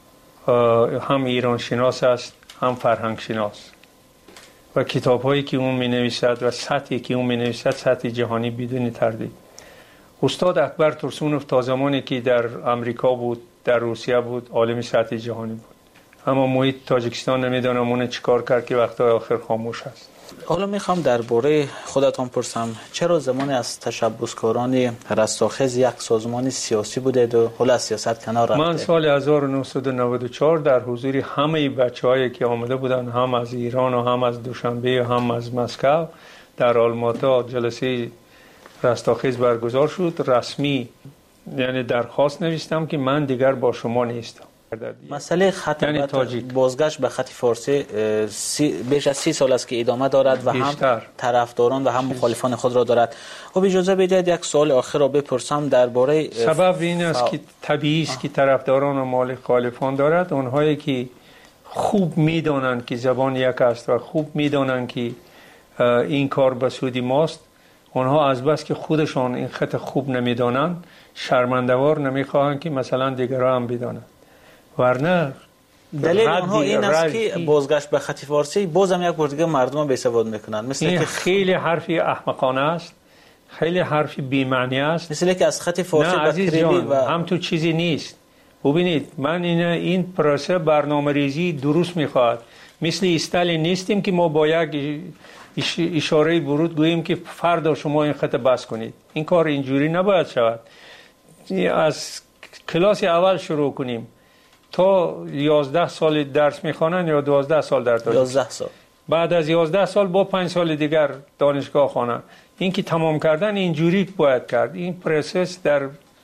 هم ایران شناس است هم فرهنگ شناس و کتاب‌هایی که اون می‌نویسد و سطحی که اون می‌نویسد سطح جهانی بدون تردید. استاد اکبر ترسونوف تا زمانی که در امریکا بود، در روسیه بود، عالم سطح جهانی بود. اما محیط تاجیکستان نمیدونم اون چیکار کرد که وقتای آخر خاموش است. حالا میخوام درباره خودتون پرسم، چرا زمانی از تشبسکاران رستاخیز یک سازمان سیاسی بودید و حالا سیاست کنار رفتید؟ من سال 1994 در حضور همه بچه‌هایی که آمده بودن، هم از ایران و هم از دوشنبه و هم از مسکو، در آلماتا جلسه رستاخیز برگزار شد. رسمی یعنی درخواست نوشتم که من دیگر با شما نیستم. مسئله خط یعنی تاجیک بازگشت به خط فارسی بیش از 30 سال است که ادامه دارد و هم طرفداران و هم مخالفان خود را دارد. و اجازه بدهید یک سوال آخر را بپرسم درباره سبب این است که طبیعی است که طرفداران و مخالفان دارد. اونهایی که خوب میدانند که زبان یک است و خوب میدانند که این کار به سود ماست، اونها از بس که خودشان این خط خوب نمیدانند شرمنده‌وار نمیخواهند که مثلا دیگران هم بدانند. ورنه دلیل اونها این است که بازگشت به خط فارسی بازم یک بار دیگه مردم بی سواد میکنند. مثل این که خیلی حرفی احمقانه است، خیلی حرفی بی معنی است. مثل که از خط فارسی به کریلی و هم تو چیزی نیست. ببینید من این پروسه برنامه‌ریزی درست میخواد. مثل استالین نیستیم که ما با یک اشاره برود گوییم که فردا شما این خط بس کنید. این کار اینجوری نباید شود. از کلاس اول شروع کنیم تا 11 سال درس میخوانن یا 12 سال در تاجیک. 11 سال. بعد از 11 سال با 5 سال دیگر دانشگاه خوانن. این که تمام کردن اینجوری باید کرد. این پروسس در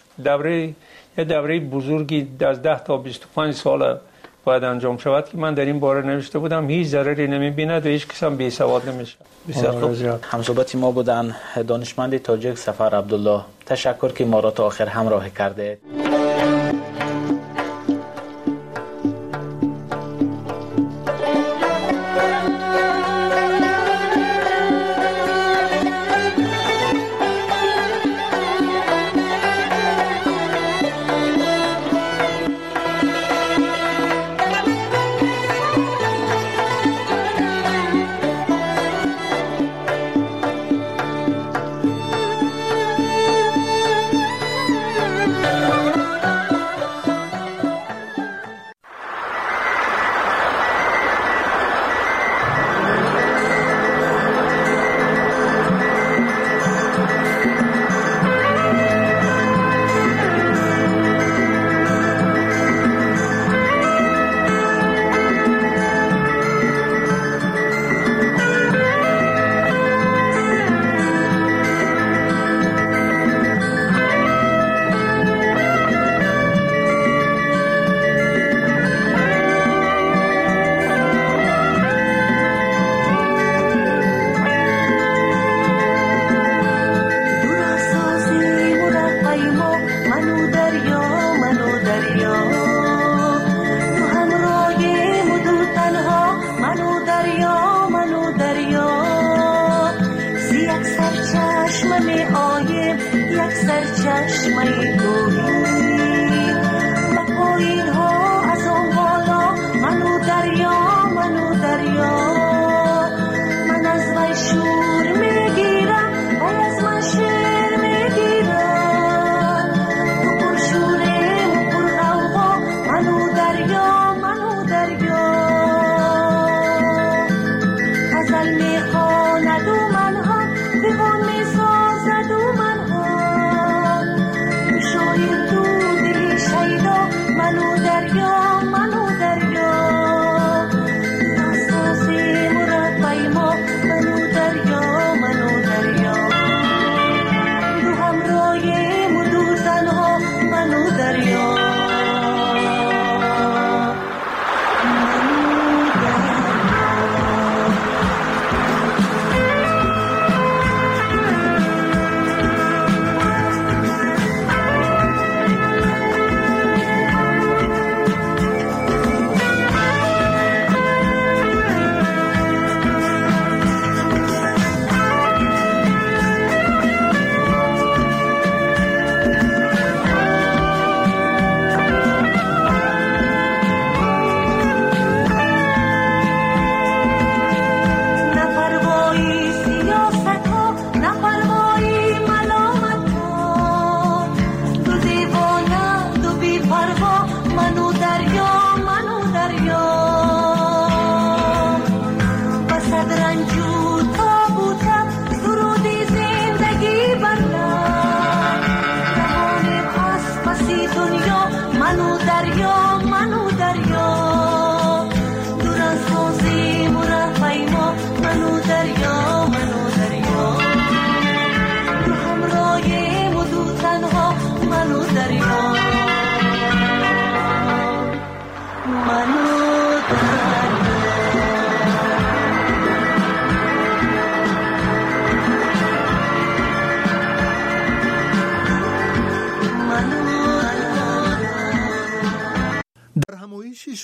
دوره بزرگی از 10 تا 25 سال باید انجام شود که من در این باره نوشته بودم. هیچ ضرری نمیبیند و هیچ کس هم بی سواد نمیشه. بسیار خوب. همصحبت ما بودن دانشمند تاجیک سفر عبدالله. تشکر که ما را تا آخر همراه کرده.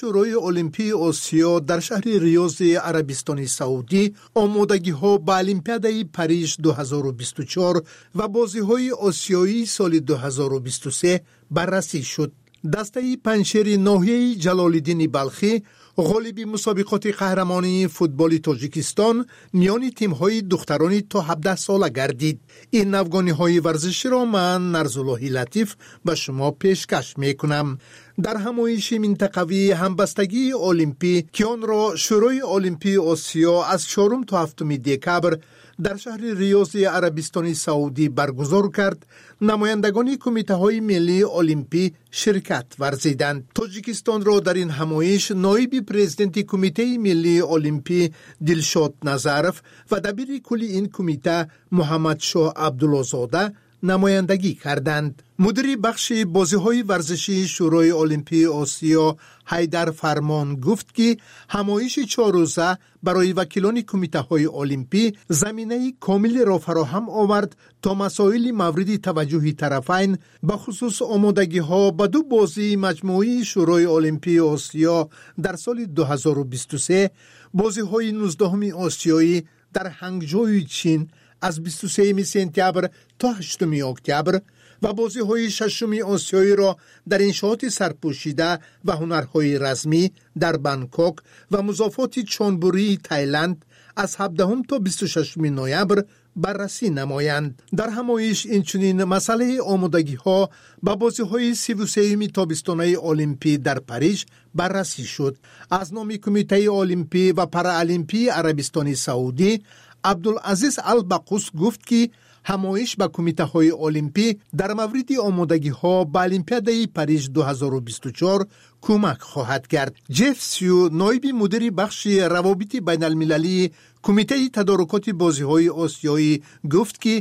شورای المپی آسیا در شهر ریاض عربستان سعودی آمادگی‌ها به المپیادای پاریس 2024 و بازی‌های آسیایی سال 2023 بررسی شد. دسته پنجشیر ناحیه جلال‌الدین بلخی غالب مسابقات قهرمانی فوتبال تاجیکستان میان تیم‌های دختران تا 17 ساله گردید. این نوگانی‌های ورزشی را من نرزالله لطیف به شما پیشکش می‌کنم. در همایش منطقوی همبستگی المپی که آن را شورای المپی آسیا از 4 تا 7 دکبر در شهر ریاض عربستان سعودی برگزار کرد، نمایندگان کمیته‌های ملی المپی شرکت ورزیدند. تاجیکستان را در این همایش نایب پرزیدنت کمیته ملی المپی دلشاد نظرف و دبیر کلی این کمیته محمد شاه عبدالله‌زاده نمایندگی کردند. مدیر بخش بازی‌های ورزشی شورای المپی آسیا حیدر فرمان گفت که همایش 4 روزه برای وکیلان کمیته‌های المپی زمینه کاملی را فراهم آورد تا مسائل مورد توجه طرفین به خصوص آمادگی‌ها به 2 بازی مجموعی شورای المپی آسیا در سال 2023 بازی‌های 19 آسیایی در هنگجوی چین از 23 سپتامبر تا 8 اکتبر و بازی‌های 6 آسیایی را در انشاءات سرپوشیده و هنرهای رسمی در بانکوک و مضافات چونبوری تایلند از 17 تا 26 نوامبر بررسی نمایند. در همایش اینچنین مسئله آمادگی‌ها به بازی‌های 33 تابستانه المپی در پاریس بررسی شد. از نام کمیته المپی و پارالمپی عربستان سعودی عبدالعزیز البقوس گفت که همایش به کمیته‌های المپی در مورد آمادگی‌ها به المپیادای پاریس 2024 کمک خواهد کرد. جف سیو نایب مدیر بخش روابط بین المللی کمیته تدارکات بازی‌های آسیایی گفت که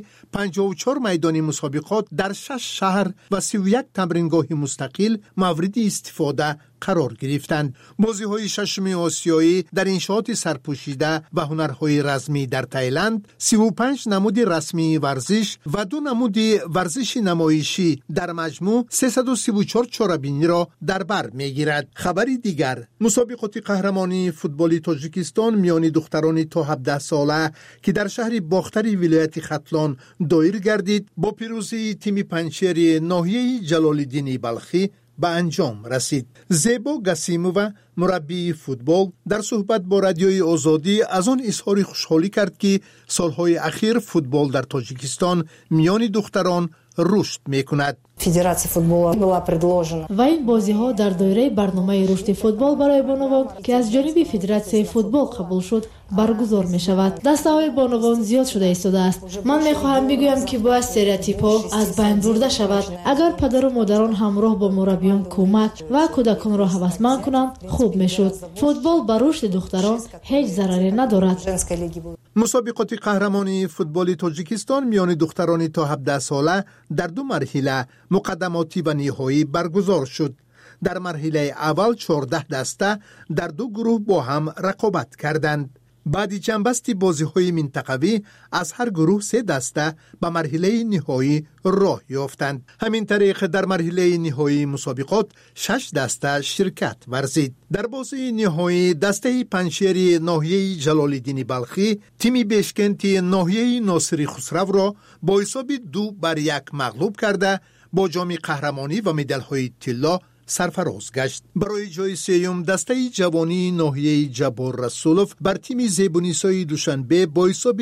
54 میدان مسابقات در 6 شهر و 31 تمرینگاه مستقل مورد استفاده قرار گرفتند. بازی‌های 6 آسیایی در انشاءات سرپوشیده و هنرهای رسمی در تایلند، 35 نمود رسمی ورزش و 2 نمود ورزش نمایشی در مجموع 334 چاره‌بینی را در بر می‌گیرد. خبری دیگر، مسابقات قهرمانی فوتبال تاجیکستان میان دختران تا 17 ساله که در شهر باختر ولایت ختلان دایر گردید با پیروزی تیم پنجشیر ناحیه جلال‌الدین بلخی به انجام رسید. زیبا گسیمووا مربی فوتبال در صحبت با رادیوی آزادی از آن اظهار خوشحالی کرد که سالهای اخیر فوتبال در تاجیکستان میان دختران رشد میکند. فدراسیون فوتبال була предложена و این بازی‌ها در دایره برنامه رشد فوتبال برای بانوان که از جانب فدراسیون فوتبال قبول شد برگزار می‌شود. دسته‌های بانوان زیاد شده ایستاده است. من می‌خواهم بگویم که باید استریوتیپ‌ها از بین برده شود. اگر پدر و مادران همراه با مربیان کمک و کودکان را هوسمند کنند خوب می‌شد. فوتبال بر رشد دختران هیچ ضرری ندارد. مسابقات قهرمانی فوتبال تاجیکستان میان دختران تا 17 ساله در 2 مرحله مقدماتی و نهایی برگزار شد. در مرحله اول 14 دسته در 2 گروه با هم رقابت کردند. بعد جنبست بازی‌های منطقوی از هر گروه 3 دسته به مرحله نهایی راه یافتند. همین طریق در مرحله نهایی مسابقات 6 دسته شرکت ورزید. در بازی نهایی دسته پنجشیر ناحیه جلال‌الدین بلخی تیم بشکنت ناحیه ناصری خسرو را با حساب 2-1 مغلوب کرده با جام قهرمانی و مدال‌های طلا سرفراز گشت. برای جای سوم دسته جوانی ناحیه جبار رسولوف بر تیم زیبونیسای دوشنبه با حساب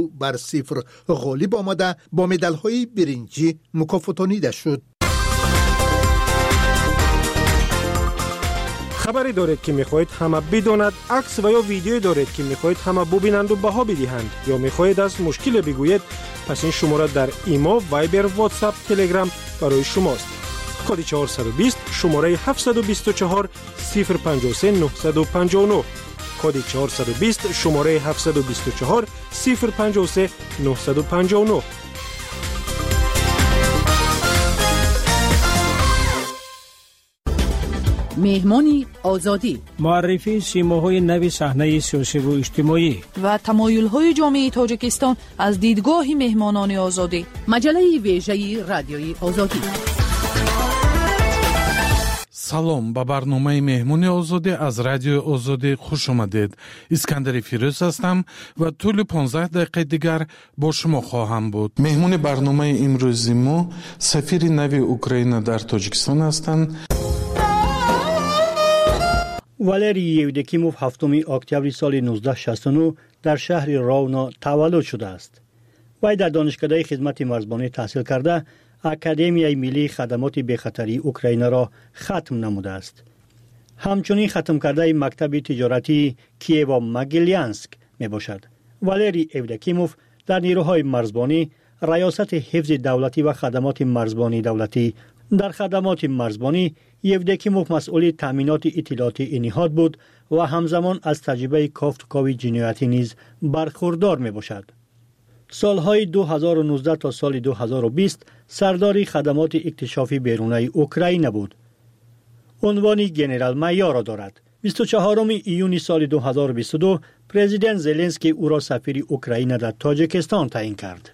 2-0 غالب آمده با مدال‌های برنجی مکافاتانیده شد. خبری دارید که میخواهید همه بداند، عکس و یا ویدیویی دارید که میخواهید همه ببینند و بها بدهند یا میخواهید از مشکل بگویید، پس این شماره در ایما، وایبر، واتساپ، تلگرام برای شماست. کد 420 شماره 724 053 959 کد 420 شماره 724 053 959. مهمانی آزادی، معرفی سیماهای نوی صحنه سیاسی و اجتماعی و تمایل‌های جامعه تاجیکستان از دیدگاه مهمانان آزادی. مجله ویژه رادیوی آزادی. салом ба барномаи меҳмони озодӣ аз радиои озодӣ хуш омадед. искандари фирӯз ҳастам ва тӯли 15 дақиқаи дигар бо шумо хоҳам буд. меҳмони барномаи имрӯзи мо сафири нави Украина дар Тоҷикистон ҳастанд. Валерий Евдокимов 7 октябри соли 1969 дар шаҳри Ровно таваллуд шудааст. вай дар донишкадаи хизмати марзбонӣ таҳсил карда академияи миллии хадамоти бехатарии Украинаро хатм намудааст. ҳамчунин хатм кардаи мактаби тиҷоратии Киево-Могилянск мебошад. Валерий Евдокимов дар нирӯҳои марзбонӣ, раёсати ҳифзи давлатӣ ва хадамоти марзбонии давлатӣ. дар хадамоти марзбонӣ Евдокимов масъули таъминоти иттилоотии ниҳод буд ва ҳамзамон аз таҷрибаи кофтукови ҷиноятӣ низ бархурдор мебошад. солҳои 2019 то соли 2020 сардори хадамоти иктишофи берунаи Украина буд. унвони генерал-майёро дорад. 24 июни соли 2022 президент Зеленский ӯро сафири Украина дар Тоҷикистон таъин кард.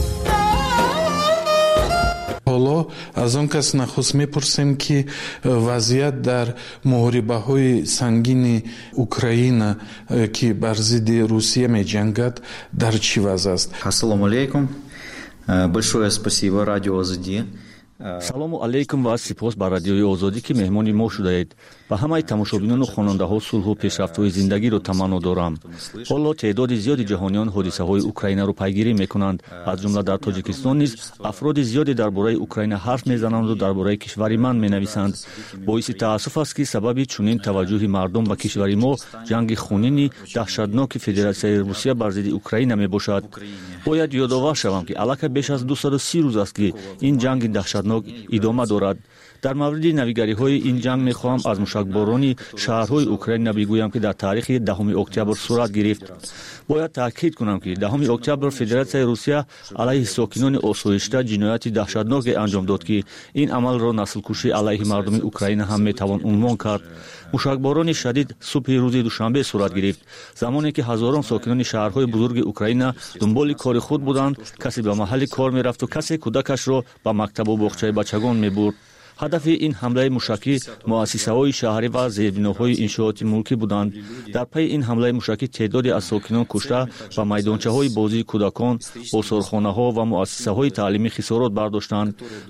ҳоло аз он кас нахуст мепурсем ки вазъият дар муҳорибаҳои сангини Украина ки бар зидди Русия меҷангад дар чӣ вазъ аст? Ассалому алейкум. Большое спасибо радио Озодӣ. салому алейкум ва сипос ба радиои озодӣ ки меҳмони мо шудаед. ба ҳамаи тамошобинону хонандаҳо сулҳу пешрафтҳои зиндагиро таманно дорам. ҳоло теъдоди зиёди ҷаҳониён ҳодисаҳои Украинаро пайгирӣ мекунанд. аз ҷумла дар Тоҷикистон низ афроди зиёде дар бораи Украина ҳарф мезананду дар бораи кишвари ман менависанд. боиси таассуф аст ки сабаби чунин таваҷҷӯҳи мардум ба кишвари мо ҷанги хунини даҳшатноки Федератсияи Русия бар зидди Украина мебошад. бояд ёдовар шавам ки аллакай беш аз 230 рӯз аст ки ин ҷанги даҳшатнок идома дорад. дар мавриди навигариҳои ин ҷанг мехоҳам аз мушакборони шаҳрҳои Украина бигӯям ки дар таърихи 10 октябр сурат гирифт. бояд таъкид кунам ки 10 октябр Федератсияи Русия алайҳи сокинони осоишта ҷинояти даҳшатноке анҷом дод ки ин амалро наслкушӣ алайҳи мардуми Украина ҳам метавон унвон кард. мушакборони шадид субҳи рӯзи душанбе сурат гирифт, замоне ки ҳазорон сокинони шаҳрҳои бузурги Украина дунболи кори худ буданд. касе ба маҳалли кор мерафту касе кӯдакашро ба мактабу боғчаи бачагон мебурд. ҳадафи ин ҳамлаи мушакӣ муассисаҳои шаҳрӣ ва зербиноҳои иншооти мулкӣ буданд. дар пайи ин ҳамлаи мушакӣ теъдоде аз сокинон кушта ба майдончаҳои бозии кӯдакон, осорхонаҳо ва муассисаҳои таълимӣ хисорот бардоштанд.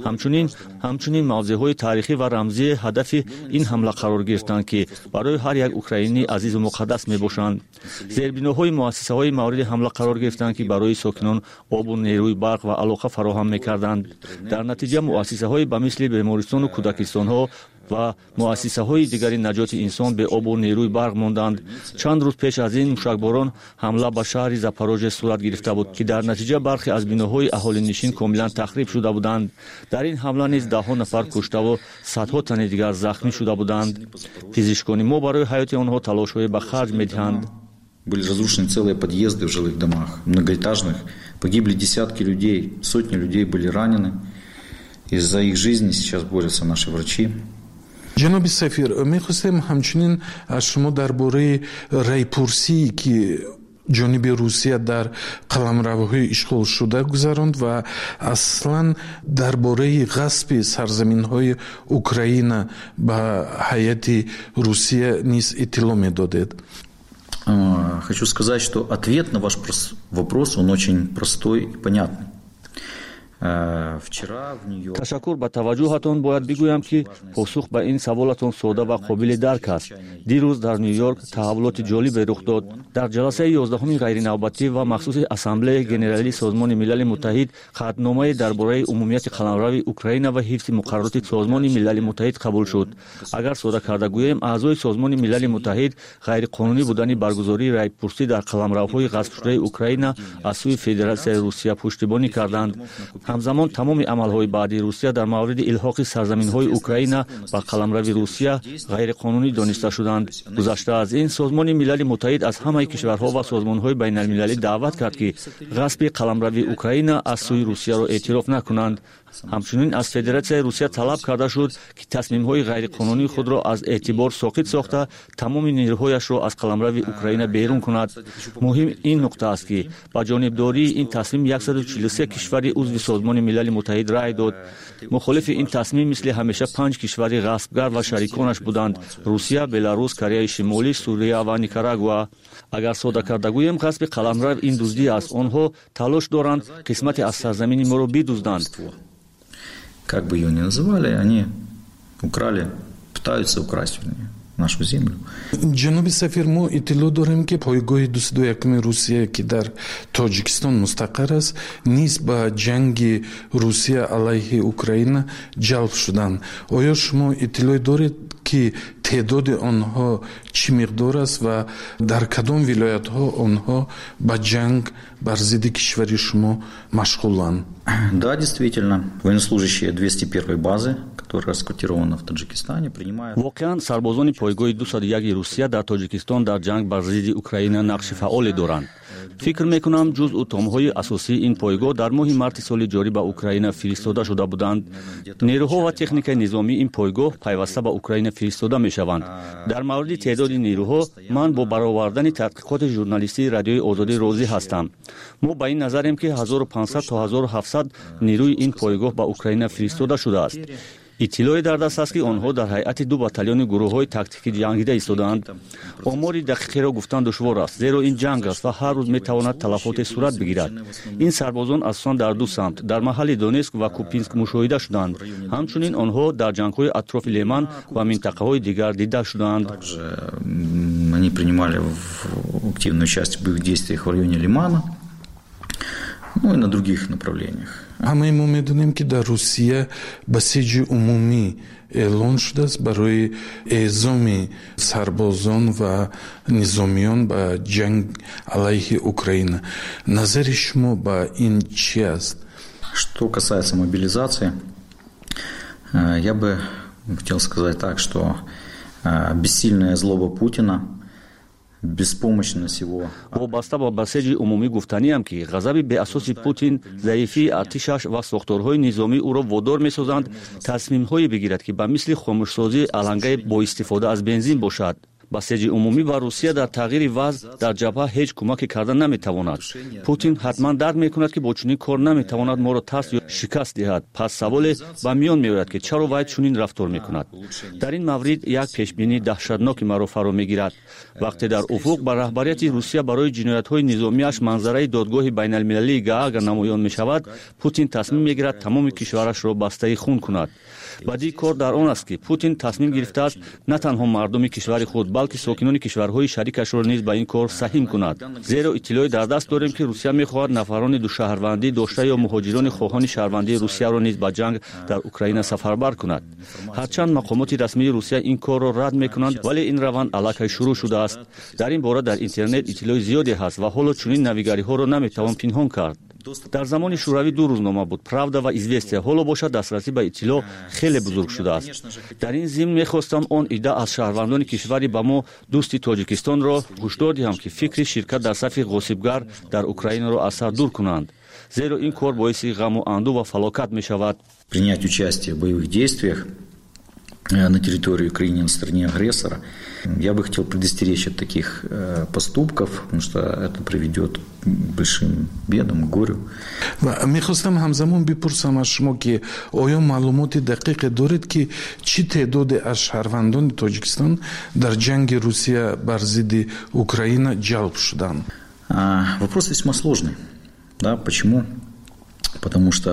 ҳамчунин мавзеъҳои таърихӣ ва рамзӣ ҳадафи ин ҳамла қарор гирифтанд ки барои ҳар як украинӣ азизу муқаддас мебошанд. зербиноҳои муассисаҳои мавриди ҳамла қарор гирифтанд ки барои сокинон обу нерӯи барқ ва алоқа фароҳам мекарданд. дар натиҷа муассисаҳои ба мисли бемористону кӯдакистонҳо ва муассисаҳои дигари наҷоти инсон бе обу нерӯи барқ монданд. чанд рӯз пеш аз ин мушакборон ҳамла ба шаҳри Запорожье сурат гирифта буд ки дар натиҷа бархе аз биноҳои аҳолинишин комилан тахриб шуда буданд. дар ин ҳамла низ даҳҳо нафар куштаву садҳо тани дигар захмӣ шуда буданд. пизишкони мо барои ҳаёти онҳо талошҳое ба харҷ медиҳанд. Были разрушены целые подъезды в жилых домах, многоэтажных. Погибли десятки людей, сотни людей были ранены. И за их жизни сейчас борются наши врачи. ҷаноби сафир, мехостем ҳамчунин аз шумо дар бораи райпурсии ки ҷониби Русия дар қаламравҳои ишғолшуда гузаронд ва аслан дар бораи ғасби сарзаминҳои Украина ба ҳайати Русия низ иттилоъ медодед. Хочу сказать, что ответ на ваш вопрос, он очень простой и понятный. ташаккур ба таваҷҷӯҳатон. бояд бигӯям ки посух ба ин саволатон сода ва қобили дарк аст. дирӯз дар Нью-Йорк таҳаввулоти ҷолибе рух дод. дар ҷаласаи 11-уми ғайринавбатӣ ва махсуси ассамблеяи генералии Созмони Милали Муттаҳид қатъномае дар бораи умумияти қаламрави Украина ва ҳифзи муқаррароти Созмони Милали Муттаҳид қабул шуд. агар сода карда гӯем, аъзои Созмони Милали Муттаҳид ғайриқонунӣ будани баргузории райпурсӣ дар қаламравҳои ғасбшудаи Украина аз сӯи Федератсияи Русия пуштибонӣ карданд. ҳамзамон тамоми амалҳои баъди Русия дар мавриди илҳоқи сарзаминҳои Украина ба қаламрави Русия ғайриқонунӣ дониста шуданд. гузашта аз ин, Созмони Милали Муттаҳид аз ҳамаи кишварҳо ва созмонҳои байналмилалӣ даъват кард ки ғасби қаламрави Украина аз сӯи Русияро эътироф накунанд. ҳамчунин аз федератсияи русия талаб карда шуд ки тасмимҳои ғайриқонунии худро аз эътибор соқит сохта тамоми нерӯҳояшро аз қаламрави Украина берун кунад. муҳим ин нуқта аст ки ба ҷонибдории ин тасмим 143 кишвари узви Созмони Милали Муттаҳид рай дод. мухолифи ин тасмим мисли ҳамеша 5 кишвари ғасбгар ва шариконаш буданд: Русия, Беларус, Кореяи Шимолӣ, Сурия ва Никарагуа. агар сода карда гӯем ғасби қаламрав ин дуздӣ аст. онҳо талош доранд қисмате аз сарзамини моро бидузданд. Как бы ее ни называли, они украли, пытаются украсть нашу землю. ҷаноби сафир, мо иттилоъ дорем ки пойгоҳи 21 Русия ки дар Тоҷикистон мустақар аст низ ба ҷанги Русия алайҳи Украина ҷалб шуданд. оё шумо иттилоъ доред ки теъдоди онҳо чӣ миқдор аст ва дар кадом вилоятҳо онҳо ба ҷанг бар зидди кишвари шумо машғуланд? Да, действительно, военнослужащие 201-й базы, которая расквартирована в Таджикистане, принимают... воқеан сарбозони пойгоҳи 201-и Русия дар Тоҷикистон дар ҷанг бар зидди Украина нақши фаъоле доранд. фикр мекунам ҷузъу томҳои асосии ин пойгоҳ дар моҳи марти соли ҷорӣ ба Украина фиристода шуда буданд. нерӯҳо ва техникаи низомии ин пойгоҳ пайваста ба Украина фиристода мешаванд. дар мавриди теъдоди нерӯҳо ман бо баровардани тадқиқоти журналистии Радиои Озодӣ розӣ ҳастам. мо ба ин назарем ки 1500 то 1700 нерӯи ин пойгоҳ ба Украина фиристода шудааст. иттилои дар даст аст ки онҳо дар ҳайати 2 батальони гурӯҳҳои тактикӣ ҷангида истодаанд. омори дақиқеро гуфтан душвор аст, зеро ин ҷанг аст ва ҳар рӯз метавонад талафоте сурат бигирад. ин сарбозон асосан дар ду самт дар маҳалли Донецк ва Купинск мушоҳида шуданд. ҳамчунин онҳо дар ҷангҳои атрофи Леман ва минтақаҳои дигар дида шуданд. Они принимали активное участие в боевых действиях в районе Лимана, ну и на других направлениях. ҳамаи мо медонем ки дар Русия басиҷи умумӣ эълон шудааст барои эъзоми сарбозон ва низомиён ба ҷанг алайҳи Украина. назари шумо ба ин чӣ аст? Что касается мобилизации, я бы хотел сказать так, что бессильная злоба Путина, беспомощность его. вобаста ба басеҷи умумӣ гуфтаниам ки ғазаби беасоси Путин, заифии артишаш ва сохторҳои низомӣ ӯро водор месозанд тасмимҳое бигирад ки ба мисли хомӯшсозии алангаи боистифода аз бензин бошад. басеҷи умумӣ ба Русия дар тағйири вазъ дар ҷабҳа ҳеҷ кӯмаке карда наметавонад. Путин ҳатман дарк мекунад ки бо чунин кор наметавонад моро таст ё шикаст диҳад. пас саволе ба миён меояд ки чаро вай чунин рафтор мекунад. дар ин маврид як пешбинии даҳшатноки маро фаро мегирад. вақте дар уфуқ ба раҳбарияти Русия барои ҷиноятҳои низомиаш манзараи додгоҳи байналмилалии Гаага намоён мешавад, Путин тасмим мегирад тамоми кишварашро бастаи хун кунад. бадии кор дар он аст ки Путин тасмим гирифтааст на танҳо мардуми кишвари худ, балки сокинони кишварҳои шарикашро низ ба ин кор саҳим кунад. зеро иттилои дар даст дорем ки Русия мехоҳад нафарони душаҳрвандӣ дошта ё муҳоҷирони хоҳони шаҳрвандии Русияро низ ба ҷанг дар Украина сафарбар кунад. ҳарчанд мақомоти расмии Русия ин корро рад мекунанд, вале ин раванд аллакай шурӯъ шудааст. дар ин бора дар интернет иттилои зиёде ҳаст ва ҳоло чунин навигариҳоро наметавон пинҳон кард. дар замони шӯравӣ ду рӯзнома буд: Правда ва Известия. ҳоло бошад дастрасӣ ба иттилоъ хеле бузург шудааст. дар ин зимн мехостам он ида аз шаҳрвандони кишвари ба мо дӯсти Тоҷикистонро ҳушдор диҳам ки фикри ширкат дар сафи ғосибгар дар Украинаро аз сар дур кунанд, зеро ин кор боиси ғаму анду ва фалокат мешавад. Принять участие в боевых действиях на территории Украины, на стороне агрессора, я бы хотел предостеречь от таких поступков, потому что это приведет к большим бедам, к горю. мехостам ҳамзамон бипурсам аз шумо ки оё маълумоти дақиқе доред ки чӣ теъдоде аз шаҳрвандони Тоҷикистон дар ҷанги Русия бар зидди Украина ҷалб шуданд? Вопрос весьма сложный. Да, почему? Потому что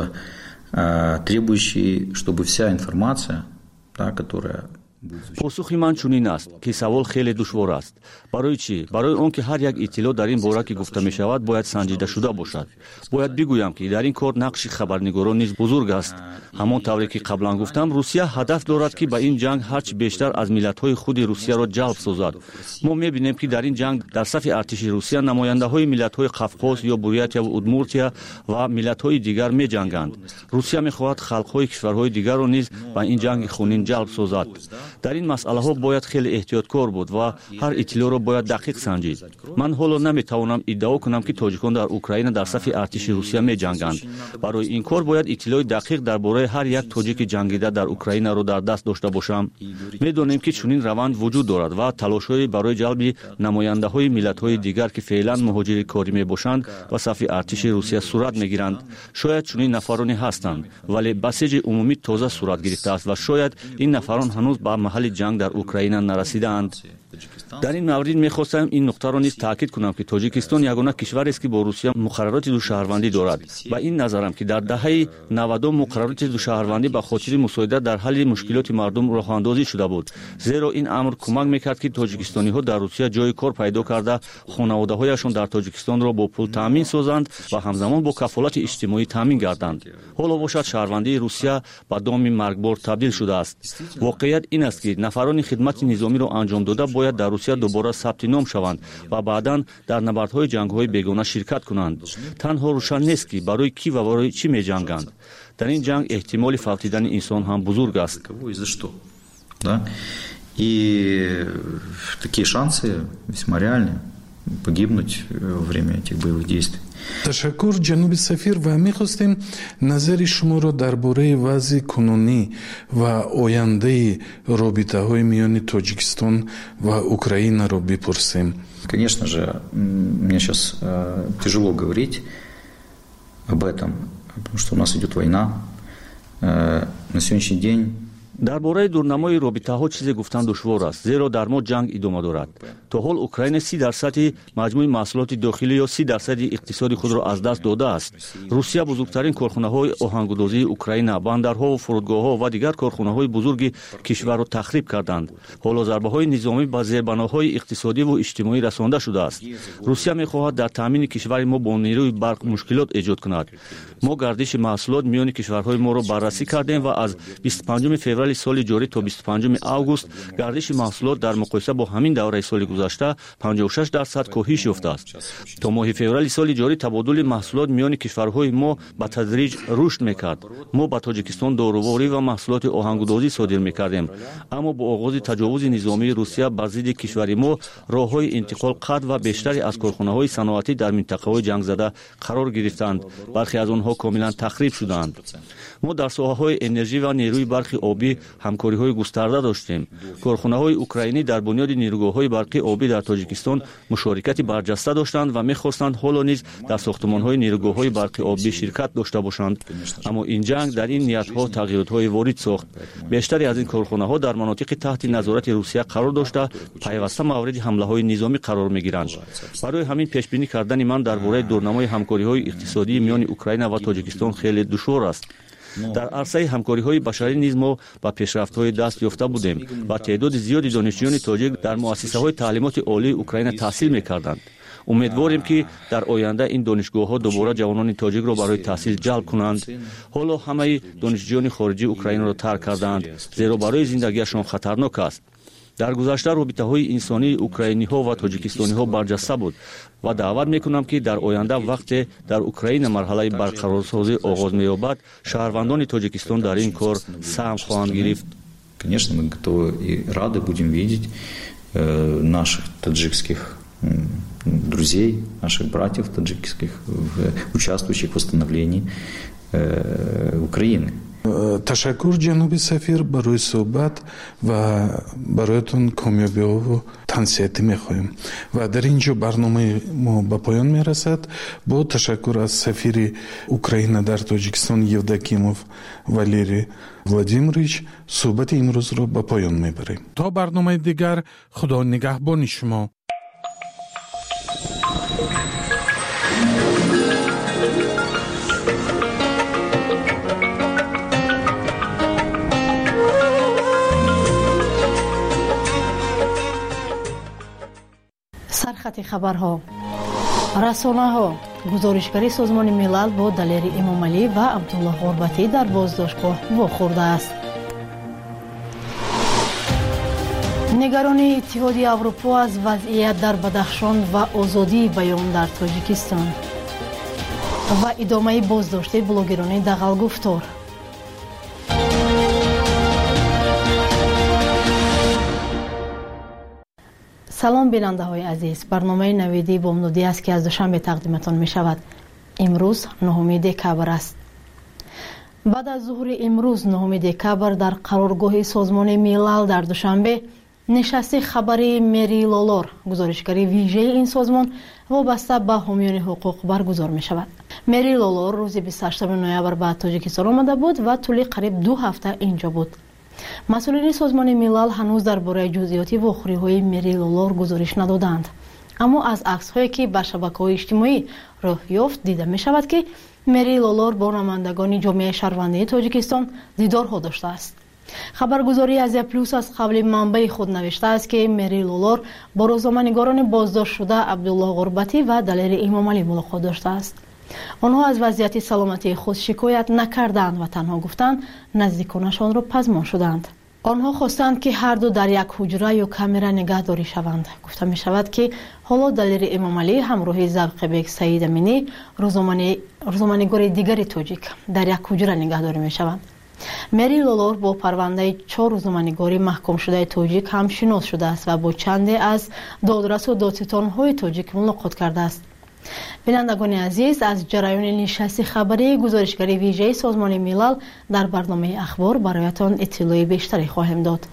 требующий, чтобы вся информация, да, которая посухи ман чунин аст ки савол хеле душвор аст. барои чӣ? барои он ки ҳар як иттилоъ дар ин бора ки гуфта мешавад бояд санҷидашуда бошад. бояд бигӯям ки дар ин кор нақши хабарнигорон низ бузург аст. ҳамон тавре ки қаблан гуфтам, Русия ҳадаф дорад ки ба ин ҷанг ҳарчи бештар аз миллатҳои худи Русияро ҷалб созад. мо мебинем ки дар ин ҷанг дар сафи артиши Русия намояндаҳои миллатҳои Қавқоз ё Бурятия ва Удмуртия ва миллатҳои дигар меҷанганд. Русия мехоҳад халқҳои кишварҳои дигарро низ ба ин ҷанги хунин ҷалб созад. дар ин масъалаҳо бояд хеле эҳтиёткор буд ва ҳар иттилоъро бояд дақиқ санҷид. Ман ҳоло наметавонам иддао кунам ки тоҷикон дар Украина дар сафи артиши Русия меҷанганд. Барои ин кор бояд иттилоъи дақиқ дар бораи ҳар як тоҷики ҷангида дар Украинаро дар даст дошта бошам. Медонем ки чунин раванд вуҷуд дорад ва талошҳои барои ҷалби намояндаҳои миллатҳои дигар ки феълан муҳоҷири корӣ мебошанд ва сафи артиши Русия сурат мегиранд. Шояд чунин нафароне ҳастанд, вале басиҷи умумӣ тоза сурат гирифтааст ва шояд ин нафарон ҳанӯз ба маҳалли ҷанг дар Украина нарасидаанд. дар ин маврид мехостам ин нуқтаро низ таъкид кунам ки Тоҷикистон ягона кишварест ки бо Русия муқаррароти душаҳрвандӣ дорад. Ба ин назарам ки дар даҳаи 90 муқаррароти душаҳрвандӣ ба хотири мусоидат дар ҳалли мушкилоти мардум роҳандозӣ шуда буд. Зеро ин амр кӯмак мекард ки тоҷикистониҳо дар Русия ҷои кор пайдо карда хонаводаҳояшон дар Тоҷикистонро бо пул таъмин созанд ва ҳамзамон бо кафолати иҷтимоӣ таъмин гарданд. ҳоло бошад шаҳрвандии Русия ба доми маргбор табдил шудааст. Воқеият ин аст ки нафарони хидмати низомиро анҷом дода бояд дар Русия дубора сабти ном шаванд ва баъдан дар набардҳои ҷангҳои бегона ширкат кунанд. Танҳо рӯшан нест ки барои кӣ ва барои чӣ меҷанганд. Дар ин ҷанг эҳтимоли фавтидани инсон ҳам бузург аст. И такие шансы весьма реальны погибнуть во время этих боевых действий. ташаккур ҷаноби сафир ва мехостем назари шуморо дар бораи вазъи кунунӣ ва ояндаи робитаҳои миёни Тоҷикистон ва Украинаро бипурсем. Конечно же, мне сейчас тяжело говорить об этом, потому что у нас идет война. На сегодняшний день дар бораи дурнамои робитаҳо чизе гуфтан душвор аст, зеро дар мо ҷанг идома дорад. То ҳол Украина 30% маҷмӯи маҳсулоти дохилӣ ё 30% иқтисоди худро аз даст додааст. Русия бузургтарин корхонаҳои оҳангудозии Украина, бандарҳо, фурудгоҳҳо ва дигар корхонаҳои бузурги кишварро тахриб карданд. ҳоло зарбаҳои низомӣ ба зербаноҳои иқтисодиву иҷтимоӣ расонда шудааст. Русия мехоҳад дар таъмини кишвари мо бо нерӯи барқ мушкилот эҷод кунад. мо гардиши маҳсулот миёни кишварҳои моро баррасӣ кардем ва аз 25 феврали соли ҷорӣ то 25 август гардиши маҳсулот дар муқоиса бо ҳамин давраи соли гузашта 56% коҳиш ёфтааст. То моҳи феврали соли ҷорӣ табодули маҳсулот миёни кишварҳои мо ба тадриҷ рушд мекард. мо ба Тоҷикистон доруворӣ ва маҳсулоти оҳангудозӣ содир мекардем. Аммо бо оғози таҷовузи низомии Русия бар зидди кишвари мо роҳҳои интиқол қатъ ва бештаре аз корхонаҳои саноатӣ дар минтақаҳои ҷангзада қарор гирифтанд. Бархе аз онҳо комилан тахриб шуданд. мо дар соҳаҳои энержӣ ва нерӯи барқи обӣ ҳамкориҳои густарда доштем. корхонаҳои украинӣ дар бунёди нерӯгоҳҳои барқи обӣ дар Тоҷикистон мушорикати барҷаста доштанд ва мехостанд ҳоло низ дар сохтмонҳои нерӯгоҳҳои барқи обӣ ширкат дошта бошанд. аммо ин ҷанг дар ин ниятҳо тағйиротҳои ворид сохт. бештаре аз ин корхонаҳо дар манотиқи таҳти назорати Русия қарор дошта пайваста мавриди ҳамлаҳои низомӣ қарор мегиранд. барои ҳамин пешбинӣ кардани ман дар бораи дурнамои ҳамкориҳои иқтисодии миёни Украина ва Тоҷикистон хеле душвор аст. дар арсаи ҳамкориҳои башарӣ низ мо ба пешрафтҳои даст ёфта будем ва теъдоди зиёди донишҷӯёни тоҷик дар муассисаҳои таълимоти олии Украина таҳсил мекарданд. умедворем ки дар оянда ин донишгоҳҳо дубора ҷавонони тоҷикро барои таҳсил ҷалб кунанд. ҳоло ҳамаи донишҷӯёни хориҷии Украинаро тарк карданд, зеро барои зиндагиашон хатарнок аст. дар гузашта робитаҳои инсонии украиниҳо ва тоҷикистониҳо барҷаста буд ва даъват мекунам ки дар оянда вақте дар Украина марҳалаи барқарорсозӣ оғоз меёбад, шаҳрвандони Тоҷикистон дар ин кор саҳм хоҳанд гирифт. Конечно, мы готовы и рады будем видеть наших таджикских друзей, наших братьев таджикских, участвующих в восстановлении Украины. ташаккур ҷаноби сафир барои суҳбат ва бароятон комёбиҳову тансиҳатӣ мехоҳем. ва дар ин ҷо барномаи мо ба поён мерасад. бо ташаккур аз сафири Украина дар Тоҷикистон Евдокимов Валерий Владимирович суҳбати имрӯзро ба поён мебарем. то барномаи дигар, худо нигаҳбони шумо. сархати хабарҳо, расонаҳо, гузоришгари созмони милал бо Далери Эмомалӣ ва Абдулла Ғурбатӣ дар боздоштгоҳ вохӯрдааст. нигаронии Иттиҳоди Аврупо аз вазъият дар Бадахшон ва озодии баён дар Тоҷикистон ва идомаи боздошти блогерони дағалгуфтор. салом бинандаҳои азиз, барномаи навидӣ бо мудодӣ аст ки аз душанбе тақдиметон мешавад. имрӯз 9 декабр аст. баъд аз зуҳури имрӯз 9 декабр дар қароргоҳи созмони милал дар душанбе нишасти хабари Мери Лолор, гузоришгари вижаи ин созмон вобаста ба ҳомиёни ҳуқуқ баргузор мешавад. Мери Лолор рӯзи 28 ноябр ба Тоҷикистон омада буд ва тӯли қариб 2 ҳафта инҷо буд. масъулини созмони милал ҳанӯз дар бораи ҷузъиёти вохӯриҳои Мери Лолор гузориш надоданд. аммо аз аксҳое ки ба шабакаҳои иҷтимоӣ роҳ ёфт дида мешавад ки Мери Лолор бо намояндагони ҷомеаи шаҳрвандии Тоҷикистон дидорҳо доштааст. хабаргузори Азия плюс аз қабли манбаи худ навиштааст ки Мери Лолор бо рӯзноманигорони боздоштшуда Абдулло Ғурбатӣ ва Далери Имомалӣ мулоқот доштааст. онҳо аз вазъияти саломатии худ шикоят накарданд ва танҳо гуфтанд наздиконашонро пазмон шуданд. онҳо хостанд ки ҳарду дар як ҳуҷра ё камера нигаҳдорӣ шаванд. гуфта мешавад ки ҳоло Далери Имомалӣ ҳамроҳи Завқибек Саид Аминӣ, рӯзноманигори дигари тоҷик, дар як ҳуҷра нигаҳдорӣ мешаванд. Мери Лолор бо парвандаи 4 рӯзноманигори маҳкумшудаи тоҷик ҳам шинос шудааст ва бо чанде аз додрасу додситонҳои тоҷик мулоқот кардааст. бинандагони азиз, аз ҷараёни нишасти хабарии гузоришгари вижаи созмони милал дар барномаи ахбор бароятон иттилои бештаре хоҳем дод.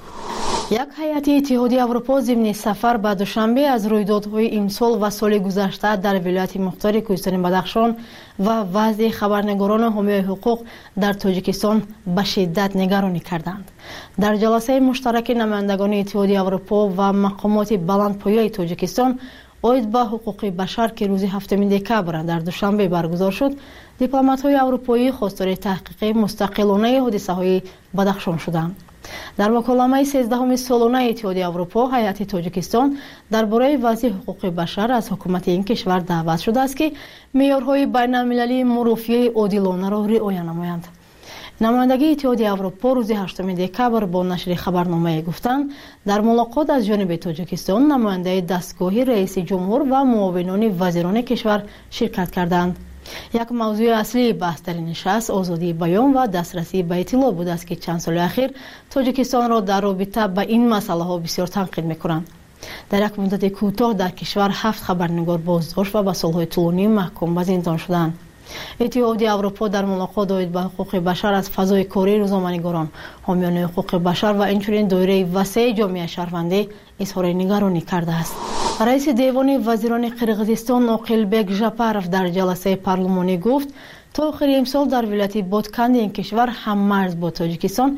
як ҳайати иттиҳодии Аврупо зимни сафар ба Душанбе аз рӯйдодҳои имсол ва соли гузашта дар вилояти мухтори Кӯҳистони Бадахшон ва вазъи хабарнигорони ҳомияи ҳуқуқ дар Тоҷикистон ба шиддат нигаронӣ карданд. дар ҷаласаи муштараки намояндагони иттиҳодии Аврупо ва мақомоти баландпояи Тоҷикистон оид ба ҳуқуқи башар ки рӯзи 7 декабр дар Душанбе баргузор шуд, дипломатҳои аврупоӣ хостори таҳқиқи мустақилонаи ҳодисаҳои Бадахшон шуданд. дар муколамаи 13 солонаи иттиҳодии Аврупо ҳайати Тоҷикистон дар бораи вазъи ҳуқуқи башар аз ҳукумати ин кишвар даъват шудааст ки меъёрҳои байналмилалии мурофиаи одилонаро риоя намоянд. намояндагии иттиҳодии Аврупо рӯзи 8 декабр бо нашри хабарномае гуфтанд, дар мулоқот аз ҷониби Тоҷикистон намояндаи дастгоҳи раиси ҷумҳур ва муовинони вазирони кишвар ширкат карданд. як мавзӯи аслии баҳс дар ин нишаст озодии баён ва дастрасӣ ба иттилоъ будааст ки чанд соли ахир Тоҷикистонро дар робита ба ин масъалаҳо бисёр танқид мекунанд. дар як муддати кӯтоҳ дар кишвар 7 хабарнигор боздошт ва ба солҳои тӯлонӣ маҳкум ба зиндон шуданд. иттиҳодии Аврупо дар мулоқот оид ба ҳуқуқи башар аз фазои кории рӯзноманигорон, ҳомиёни ҳуқуқи башар ва инчунин доираи васеъи ҷомеаи шаҳрвандӣ изҳори нигаронӣ кардааст. раиси девони вазирони Қирғизистон Оқилбек Жапаров дар ҷаласаи парлумонӣ гуфт, то охири имсол дар вилояти Бодканди ин кишвар ҳаммарз бо Тоҷикистон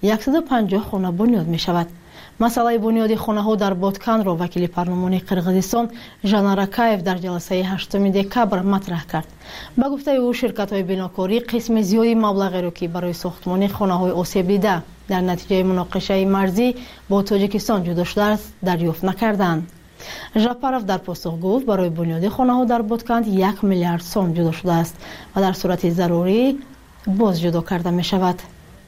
150 хона бунёд мешавад. масъалаи бунёди хонаҳо дар Бодканро вакили парлумони Қирғизистон Жана Ракаев дар ҷаласаи 8 декабр матраҳ кард. ба гуфтаи ӯ ширкатҳои бинокорӣ қисми зиёди маблағеро ки барои сохтмони хонаҳои осебдида дар натиҷаи муноқишаи марзӣ бо Тоҷикистон ҷудо шудааст, дарёфт накарданд. Жапаров дар посух гуфт, барои бунёди хонаҳо дар Бодканд 1 миллиард сом ҷудо шудааст ва дар сурати зарурӣ боз ҷудо карда мешавад.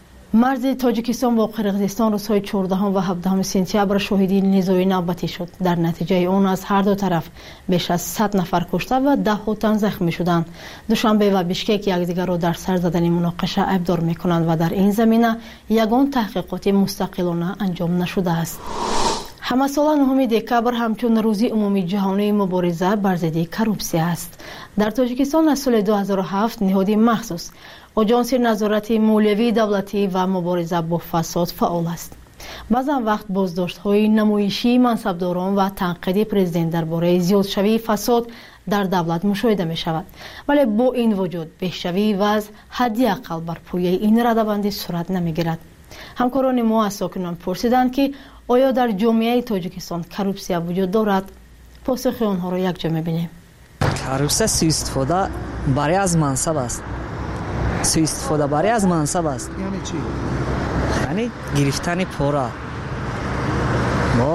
марзи Тоҷикистон бо Қирғизистон рӯзҳои 14 ва 17 сентябр шоҳиди низои навбатӣ шуд. дар натиҷаи он аз ҳарду тараф беш аз 100 нафар кушта ва даҳҳо тан захмӣ шуданд. Душанбе ва Бишкек якдигарро дар сар задани муноқиша айбдор мекунанд ва дар ин замина ягон таҳқиқоти мустақилона анҷом нашудааст. ҳамасола 9 декабр ҳамчун рӯзи умумии ҷаҳонии мубориза бар зидди коррупсия аст. дар Тоҷикистон аз соли 2007 ниҳоди махсус оҷонси назорати молиявии давлатӣ ва мубориза бо фасод фаъол аст. баъзан вақт боздоштҳои намоишии мансабдорон ва танқиди президент дар бораи зиёдшавии фасод дар давлат мушоҳида мешавад, вале бо ин вуҷуд беҳшавии вазъ ҳадди ақал бар пӯяи ин радавандӣ сурат намегирад. ҳамкорони мо аз сокинон пурсиданд ки оё дар ҷомеаи Тоҷикистон коррупсия вуҷуд дорад? посухи онҳоро якҷо мебинем. коррупсия сӯистифода барои аз мансаб аст. сӯистифода барои аз мансаб аст. яъне чӣ? яъне гирифтани пора. мо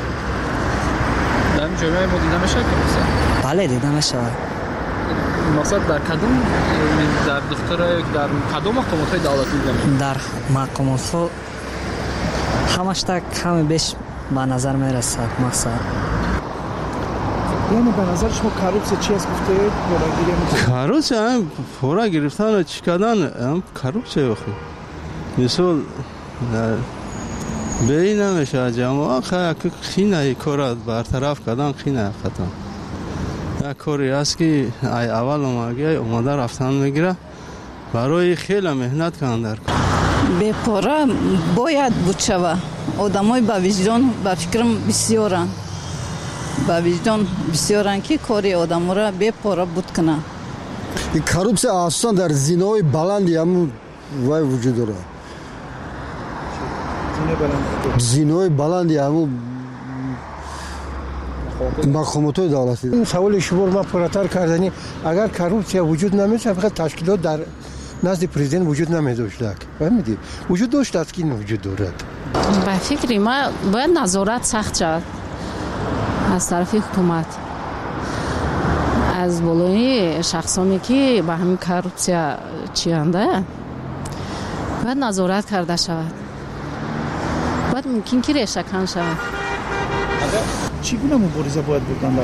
дар ҷомеаи мо дида мешавад коррупсия? бале, дида мешавад. мақсад дар кадом дар духтара дар кадом мақомотҳои давлатӣ дида мешавад? дар мақомотҳо ҳамашта каме беш ба назар мерасад. мақсад яъне ба назари шумо коррупсия чи аст гуфтед? коррупсия пора гирифтан чӣ кардан коррупсия охи. мисол به این نمیشه جماعه خینه کارات برطرف کردن خینه ختم یک کاری است که ای اول اومده رفتن میگیره برای خیلی مهنت کردن در کار بپاره باید بود شوه آدمای با وجدان با فکرم بسیارن با وجدان بسیارن که کاری آدم را بپاره بود کنه این کارپسیه اساسا در زینای بلندی هم وجود داره زینای بلندی هم مقامات دولتی. این سوال شما ما پراتر کردنی اگر کارپسیه وجود نمیشه فقط تشکیلات در نزد پرزیدنت وجود نمیداشت فهمیدی وجود داشت است که این وجود دارد به فکر ما باید نظارت سخت شود از طرف حکومت از بالای شخصانی که به همین کارپسیا چیانده باید نظارت کرده شود باید ممکن که ریشه‌کن شود چگونه مبارزه باید بکنن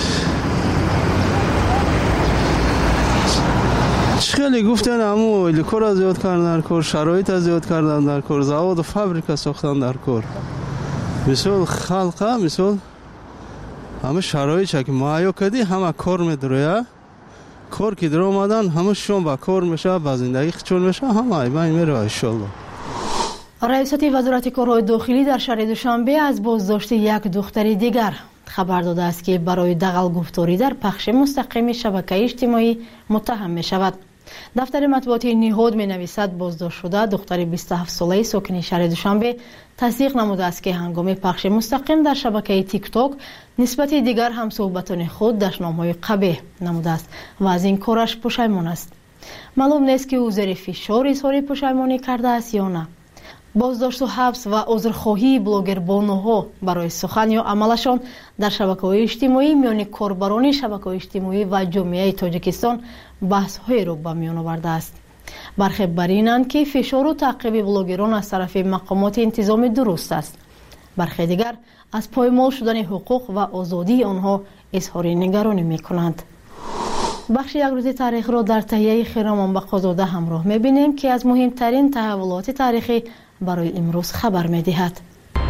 خیلی گفتن همو کار زیاد کردن در کار شرایط زیاد کردن در کار زواد و فابریکا ساختن در کار مثل خلقه مثل همه شرایط که معیا کردی همه کار میدرویه کار که در آمدن همه شون با کار میشه با زندگی چون میشه همه ایمان میره انشالله. رئیست وزارت کارهای داخلی در شهر دوشنبه از بازداشت یک دختر دیگر خبر داده است که برای دغل گفتاری در پخش مستقیم شبکه اجتماعی متهم می شود. دفتر مطبوعاتی نهاد می نویسد بازداشت شده دختر 27 ساله ساکن شهر دوشنبه تصدیق نموده است که هنگام پخش مستقیم در شبکه تیک تاک نسبت دیگر هم صحبتان خود دشنام‌های قبیح نموده است و از این کارش پشیمان است. معلوم نیست که او زیر فشار اظهار پشیمانی کرده است یا نه. بازداشت و حبس و عذرخواهی بلوگر بانوها برای سخن یا عملشان در شبکه‌های اجتماعی میان کاربران شبکه‌های اجتماعی و جامعه تاجیکستان بحث‌های را به میان آورده است. برخی بر اینند که فشار و تعقیب بلوگران از طرف مقامات انتظامی درست است. برخی دیگر از پایمال شدن حقوق و آزادی آنها اظهار نگرانی می‌کنند. بخش یک روز تاریخ را در تهیه خیرامان بقازاده همراه می‌بینیم که از مهمترین تحولات تاریخی برای امروز خبر می‌دهد.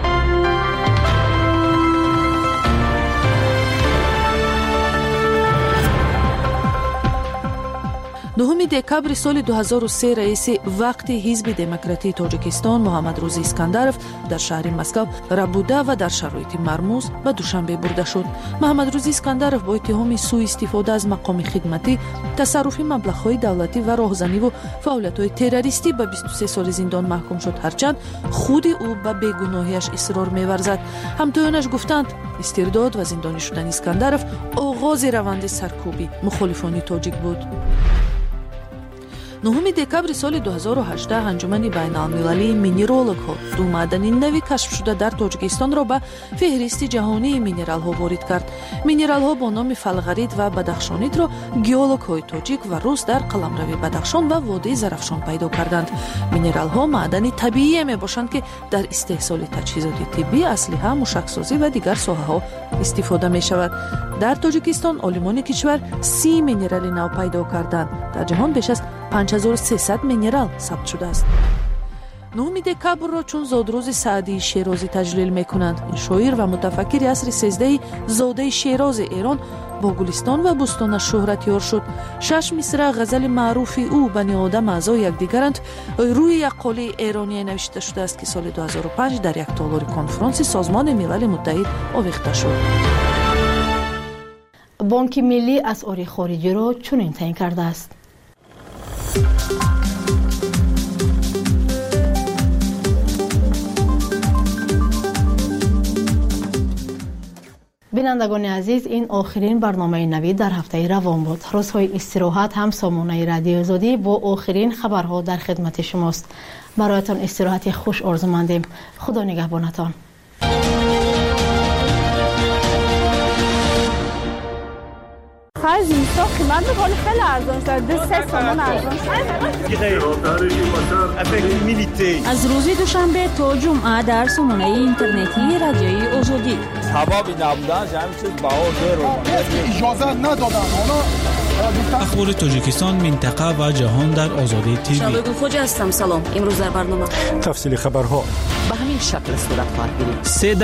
9 دکابر سال 2003 رئیس وقت حزب دموکراتی تاجیکستان محمد روزی اسکندرов در شهر مسکو ربوده و در شرایط مرموز به دوشنبه برده شد. محمد روزی اسکندرов با اتهام سوء استفاده از مقام خدمتی، تصرف مبلغ‌های دولتی و راهزنی و فعالیت‌های تروریستی به 23 سال زندان محکوم شد، هرچند خود او به بیگناهیش اصرار می‌ورزد. همتایانش گفتند استرداد و زندانی شدن اسکندرов آغاز روند سرکوبی مخالفان تاجیک بود. 9 دکابر سال 2018 انجمن بین‌المللی مینرолог‌ها دو معدن نوی کشف شده در تاجیکستان را به فهرست جهانی مینرال‌ها وارد کرد. مینرال‌ها با نام فلغرید و بدخشانیت را گئولوگ‌های تاجیک و روس در قلمرو بدخشان و وادی زرافشان پیدا کردند. مینرال‌ها معدن طبیعی میباشند که در استحصال تجهیزات طبی، اسلحه، موشک‌سازی و دیگر ساحه‌ها استفاده می‌شود. در تاجیکستان عالمان کشور 30 مینرال نو پیدا کردند. در جهان بیش از 5300 مینرال ثبت شده است. 9 دکابر را چون زادروز سعدی شیرازی تجلیل می‌کنند. این شاعر و متفکر عصر 13 زاده شیراز ایران با گلستان و بستانش شهرت یار شد. 6 مصرع غزل معروف او بنی آدم اعضای یکدیگرند روی یک قاله ایرانی نوشته شده است که سال 2005 در یک تالار کنفرانس سازمان ملل متحد آویخته شد. بانک ملی اسعار خارجی را چنین تعیین کرده است. بینندگان عزیز، این آخرین برنامه نوید در هفته روان بود. روزهای استراحت هم سامانه رادیو آزادی با آخرین خبرها در خدمت شماست. برایتان استراحت خوش آرزومندیم. خدا نگهبانتان. خرج اینستا قیمت بکنه خیلی ارزان شد 2-3 تومان ارزان شد. از روز دوشنبه تا جمعه در سامانه اینترنتی رادیوی آزادی سبب نبودن همین چیز بها زیر اجازه ندادن اخبار تاجیکستان منطقه و جهان در آزادی تیوی. شبگو خوجا هستم. سلام. امروز در برنامه تفصیل خبرها به همین شکل صورت خواهد گرفت.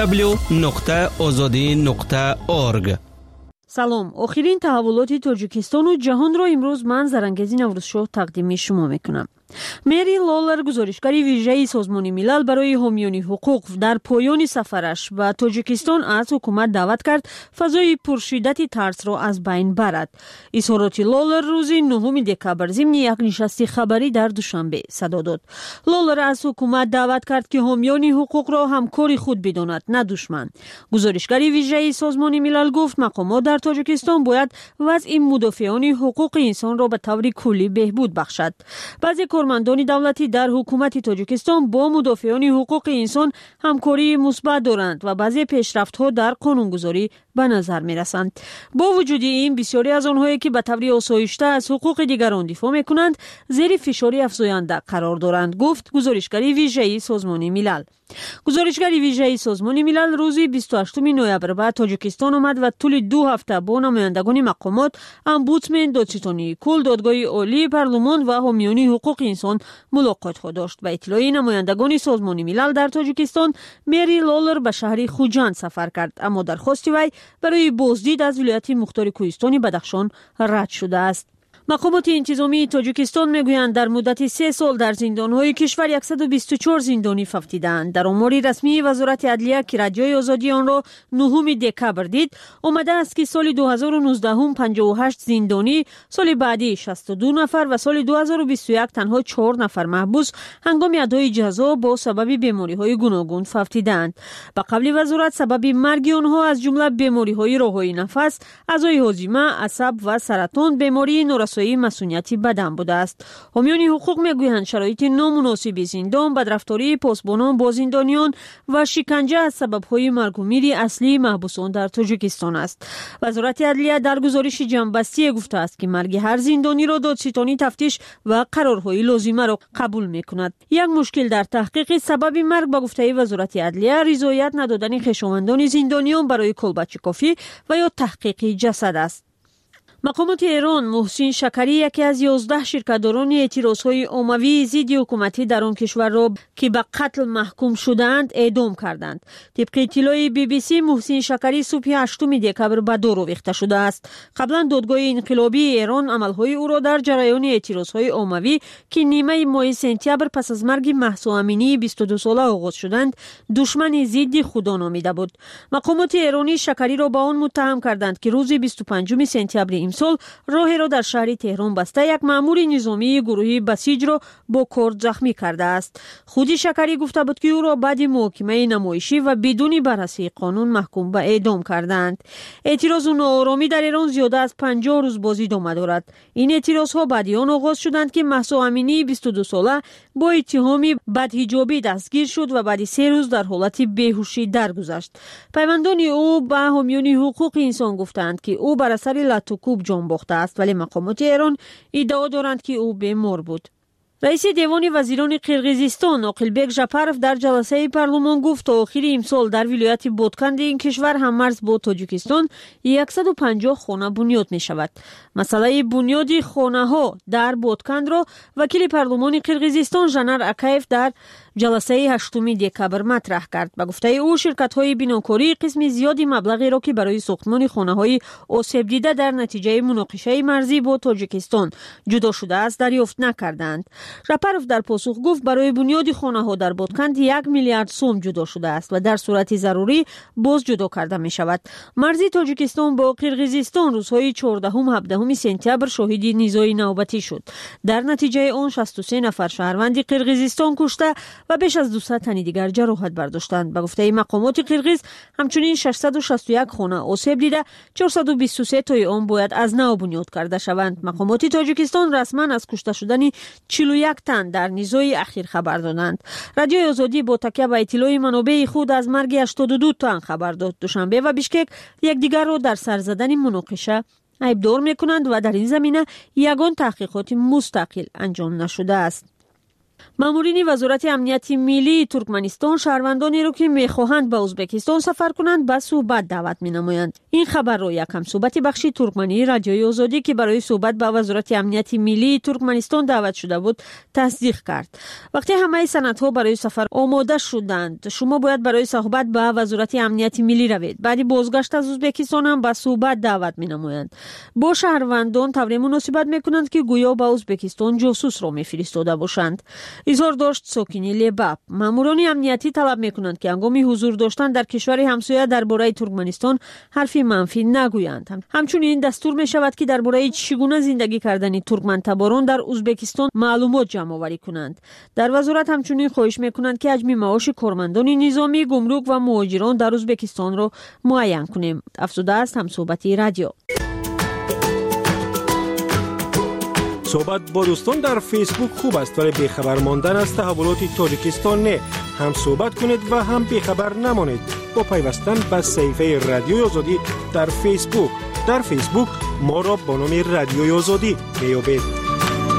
www.azadi.org. سلام. آخرین تحولات تاجیکستان و جهان را امروز من زرنگزی نوروزشاه تقدیم شما میکنم. مری لولر گزارشگری ویژه سازمان ملل برای حامیان حقوق در پایان سفرش به تاجیکستان از حکومت دعوت کرد فضای پرشدت ترس را از بین برد. اظهارات لولر روز 9 دکامبر ضمن یک نشست خبری در دوشنبه صدا داد. لولر از حکومت دعوت کرد که حامیان حقوق را همکار خود بداند نه دشمن. گزارشگری ویژه سازمان ملل گفت مقامات در تاجیکستان باید وضع مدافعان حقوق انسان را به طور کلی بهبود بخشد. بعضی کارمندان دولتی در حکومت تاجیکستان با مدافعان حقوق انسان همکاری مثبت دارند و بعضی پیشرفت‌ها در قانونگذاری به نظر می‌رسند. با وجود این بسیاری از آنهایی که به طور آسایشته از حقوق دیگران دفاع می‌کنند زیر فشار افزاینده قرار دارند، گفت گزارشگری ویژه سازمان ملل. گزارشگری ویژه سازمان ملل روز 28 نوامبر به تاجیکستان آمد و طول 2 هفته با نمایندگان مقامات، امبودسمن، دادستانی کل، دادگاه عالی، پارلمان و حامیان حقوق انسان ملاقات خود داشت. به اطلاع نمایندگان سازمان ملل در تاجیکستان، مری لولر به شهر خوجند سفر کرد، اما درخواست وی برای بازدید از ولایت مختار کوهستان بدخشان رد شده است. مقامات انتظامی تاجیکستان میگویند در مدت 3 سال در زندانهای کشور 124 زندانی ففتیدند. در آمار رسمی وزارت عدلیه که رادیوی آزادی آن را 9 دکامبر دید، آمده است که سال 2019 هم 58 زندانی، سال بعدی 62 نفر و سال 2021 تنها 4 نفر محبوس هنگام ادای جزا با سبب بیماری‌های گوناگون ففتیدند. به قول وزارت سبب مرگ آنها از جمله بیماری‌های راه‌های نفس، عضله هاضمه، عصب و سرطان، بیماری نورسایی مسئولیتی بدن بوده است. حامیان حقوق میگویند شرایط نامناسب زندان، بدرفتاری پاسبانان با زندانیان و شکنجه از سبب‌های مرگ و میر اصلی محبوسان در تاجیکستان است. وزارت عدلیه در گزارش جنبستی گفته است که مرگ هر زندانی را دادستانی تفتیش و قرارهای لازمه را قبول میکند. یک مشکل در تحقیق سبب مرگ به گفته وزارت عدلیه رضایت ندادن خویشاوندان زندانیان برای کلبچ کافی و یا تحقیق جسد است. مقامات ایران محسن شکری یکی از 11 شرکت‌داران اعتراض‌های عمومی ضد حکومتی در آن کشور را که به قتل محکوم شدند اعدام کردند. طبق اطلاع BBC محسن شکری صبح 8 دکامبر به دار آویخته شده است. قبلا دادگاه انقلابی ایران عملهای او را در جریان اعتراض‌های عمومی که نیمه ماه سپتامبر پس از مرگ مهسا امینی 22 ساله آغاز شدند دشمن ضد خدا نامیده بود. مقامات ایرانی شکری را با آن متهم کردند که روز 25 سپتامبر امسال راهی را در شهر تهران بسته یک مأمور نظامی گروهی بسیج را با کارد زخمی کرده است. خودی شکری گفته بود که او را بعد محاکمه نمایشی و بدون بررسی قانون محکوم به اعدام کردند. اعتراض و ناآرامی در ایران زیاده از 50 روز بازی ادامه دارد. این اعتراضها بعد آن آغاز شدند که مهسا امینی 22 ساله با اتهام بدحجابی دستگیر شد و بعد 3 روز در حالت بیهوشی درگذشت. پیوندان او به حامیان حقوق انسان گفتند که او بر اثر لطوکوب جان باخته است، ولی مقامات ایران ادعا دارند که او بیمار بود. رئیس دیوان وزیران قرقیزستان عاقلبک ژپارف در جلسه پارلمان گفت تا آخر امسال در ولایت بودکند این کشور هممرز با تاجیکستان 150 خانه بنیاد می شود. مسئله بنیاد خانه ها در بودکند را وکیل پارلمان قرقیزستان ژنر اکایف در جلسه 8 دکامبر مطرح کرد. به گفته او شرکت های بناکاری قسم زیادی مبلغی را که برای ساختمان خانه های آسیب دیده در نتیجه مناقشه مرزی با تاجیکستان جدا شده است دریافت نکردند. ژپارف در پاسخ گفت برای بنیاد خانه ها در بودکند 1 میلیارد سوم جدا شده است و در صورت ضروری باز جدا کرده می شود. مرزی تاجیکستان با قرقیزستان روزهای 14 و 17 سپتامبر شاهد نزاع نوبتی شد. در نتیجه آن 63 نفر شهروند قرقیزستان کشته و بیش از 200 تن دیگر جراحت برداشتند. به گفته مقامات قرقیز همچنین 661 خانه آسیب دیده، 423 تای آن باید از نو بنیاد کرده شوند. مقامات تاجیکستان رسما از کشته شدن 41 تن در نزاع اخیر خبر دادند. رادیوی آزادی با تکیه به اطلاع منابع خود از مرگ 82 تن خبر داد. دوشنبه و بیشکک یکدیگر را در سر زدن مناقشه عیبدار میکنند و در این زمینه یگان تحقیقات مستقل انجام نشده است. مامورین وزارت امنیت ملی ترکمنستان شهروندانی را که میخواهند به ازبکستان سفر کنند به صحبت دعوت مینمایند. این خبر را یک همصحبت بخش ترکمنی رادیوی آزادی که برای صحبت به وزارت امنیت ملی ترکمنستان دعوت شده بود تصدیق کرد. وقتی همه سندها برای سفر آماده شدند، شما باید برای صحبت به وزارت امنیت ملی روید. بعد بازگشت از ازبکستان هم به صحبت دعوت مینمایند. با شهروندان طوری مناسبت میکنند که گویا به ازبکستان جاسوس را میفرستاده باشند. اظهار داشت ساکنی لباب. ماموران امنیتی طلب میکنند که هنگام حضور داشتن در کشور همسایه درباره ترکمنستان حرفی منفی نگویند. همچنین دستور می شود که درباره چگونه زندگی کردن ترکمن تباران در ازبکستان معلومات جمع آوری کنند. در وزارت همچنین خواهش میکنند که حجم معاش کارمندان نظامی، گمرک و مهاجران در ازبکستان را معین کنیم. افزوده است همصحبتی رادیو. صحبت با دوستان در فیسبوک خوب است ولی بیخبر ماندن از تحولات تاجیکستان نه. هم صحبت کنید و هم بیخبر نمانید با پیوستن به صفحه رادیوی آزادی در فیسبوک. در فیسبوک ما را با نام رادیوی آزادی میابید.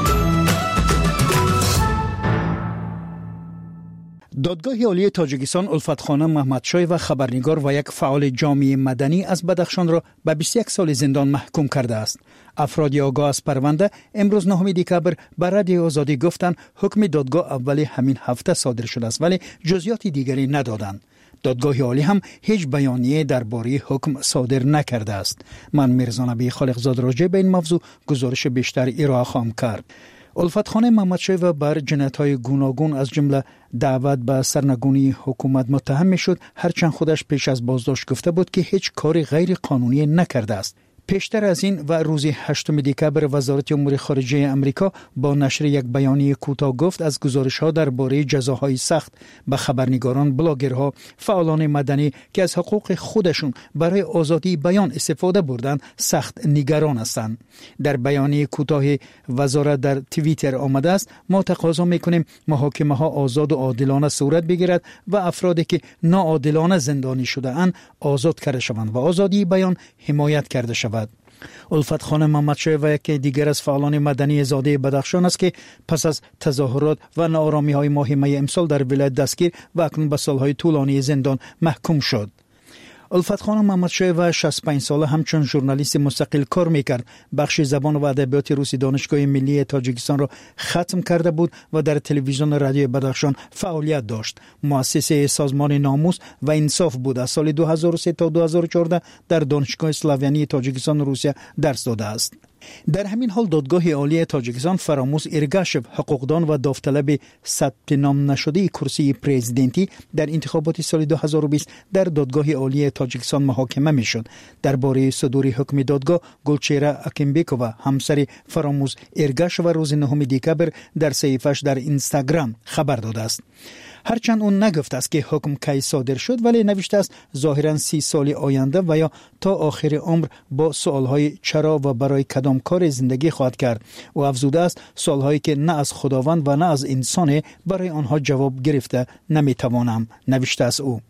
دادگاه عالی تاجیکستان الفتخانه محمدشای و خبرنگار و یک فعال جامعه مدنی از بدخشان را به 21 سال زندان محکوم کرده است. افراد آگاه از پرونده امروز 9 دکبر به رادیوی آزادی گفتند حکم دادگاه اولی همین هفته صادر شده است ولی جزئیات دیگری ندادند. دادگاه عالی هم هیچ بیانیه درباره حکم صادر نکرده است. من میرزا نبی خالقزاد راجع به این موضوع گزارش بیشتر ارائه خواهم کرد. الفتخانه محمدشای و بر جنایت‌های گوناگون از جمله دعوت به سرنگونی حکومت متهم می‌شد، هرچند خودش پیش از بازداشت گفته بود که هیچ کاری غیر قانونی نکرده است. پیشتر از این و روز 8 دکبر وزارت امور خارجه آمریکا با نشر یک بیانیه کوتاه گفت از گزارش‌ها درباره جزاهای سخت به خبرنگاران، بلاگرها، فعالان مدنی که از حقوق خودشون برای آزادی بیان استفاده بردند سخت نگران هستند. در بیانیه کوتاه وزارت در توییتر آمده است: ما تقاضا می‌کنیم محاکمه‌ها آزاد و عادلانه صورت بگیرد و افرادی که ناعادلانه زندانی شده اند آزاد کرده شوند و آزادی بیان حمایت کرده شود. الفتخانه محمدشای و یکی دیگر از فعالان مدنی زاده بدخشان است که پس از تظاهرات و ناآرامی‌های ماه می امسال در ولایت دستگیر و اکنون به سالهای طولانی زندان محکوم شد. الفتخانه محمدشای و 65 ساله همچون ژورنالیست مستقل کار میکرد. بخش زبان و ادبیات روسی دانشگاه ملی تاجیکستان را ختم کرده بود و در تلویزیون رادیو بدخشان فعالیت داشت. مؤسس سازمان ناموس و انصاف بود. از سال 2003 تا 2014 در دانشگاه اسلاویانی تاجیکستان روسیه درس داده است. در همین حال دادگاه عالی تاجیکستان فراموز ارگاشف، حقوقدان و داوطلب ثبت نام نشده کرسی پرزیدنتی در انتخابات سال 2020 در دادگاه عالی تاجیکستان محاکمه میشد. درباره صدور حکم دادگاه گلچهره اکیمبیکووا همسر فراموز ارگاشف و روز 9 دکبر در صفحه‌اش در اینستاگرام خبر داده است. هرچند اون نگفته است که حکم کی صادر شد ولی نوشته است ظاهراً 30 سال آینده و یا تا آخر عمر با سوالهای چرا و برای کدام کار زندگی خواهد کرد. و افزوده است سوالهایی که نه از خداوند و نه از انسان برای آنها جواب گرفته نمیتوانم، نوشته است او.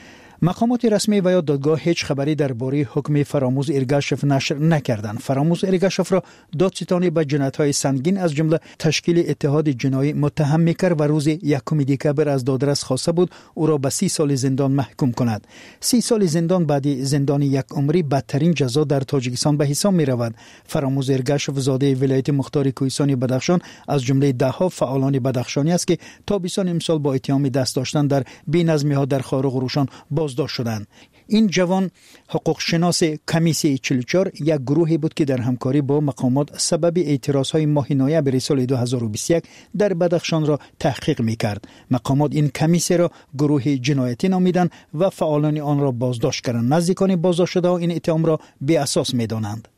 مقامات رسمی و یا دادگاه هیچ خبری درباره حکم فراموز ارگاشف نشر نکردند. فراموز ارگاشف را دادستانی به جنایت‌های سنگین از جمله تشکیل اتحاد جنایی متهم می‌کرد و روز 1 دکبر از دادرس خواسته بود او را به 30 سال زندان محکوم کند. 30 سال زندان بعد زندان یک عمری بدترین جزا در تاجیکستان به حساب می‌رود. فراموز ارگاشف زاده ولایت مختار کوهستان بدخشان از جمله ده‌ها فعالان بدخشانی است که تابستان امسال با اتهام دست داشتن در بی‌نظمی‌ها در خارق و روشن بازداشت شدند. این جوان حقوق شناس کمیسی 44 یک گروهی بود که در همکاری با مقامات سبب اعتراضهای ماه نوامبر سال 2021 در بدخشان را تحقیق می‌کرد. مقامات این کمیسی را گروه جنایتی نامیدند و فعالان آن را بازداشت کردند. نزدیکان بازداشت شده این اتهام را بی اساس می‌دانند.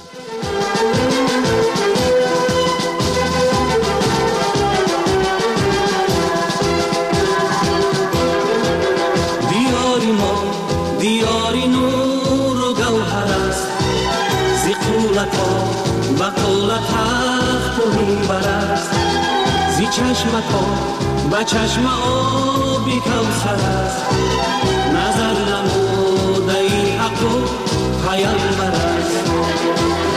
دیاری نور و گوهر است زی قولت ها و قولت تخت و منبر است زی چشمت ها و چشم آبی کوثر است نظر نموده این حق و پیامبر است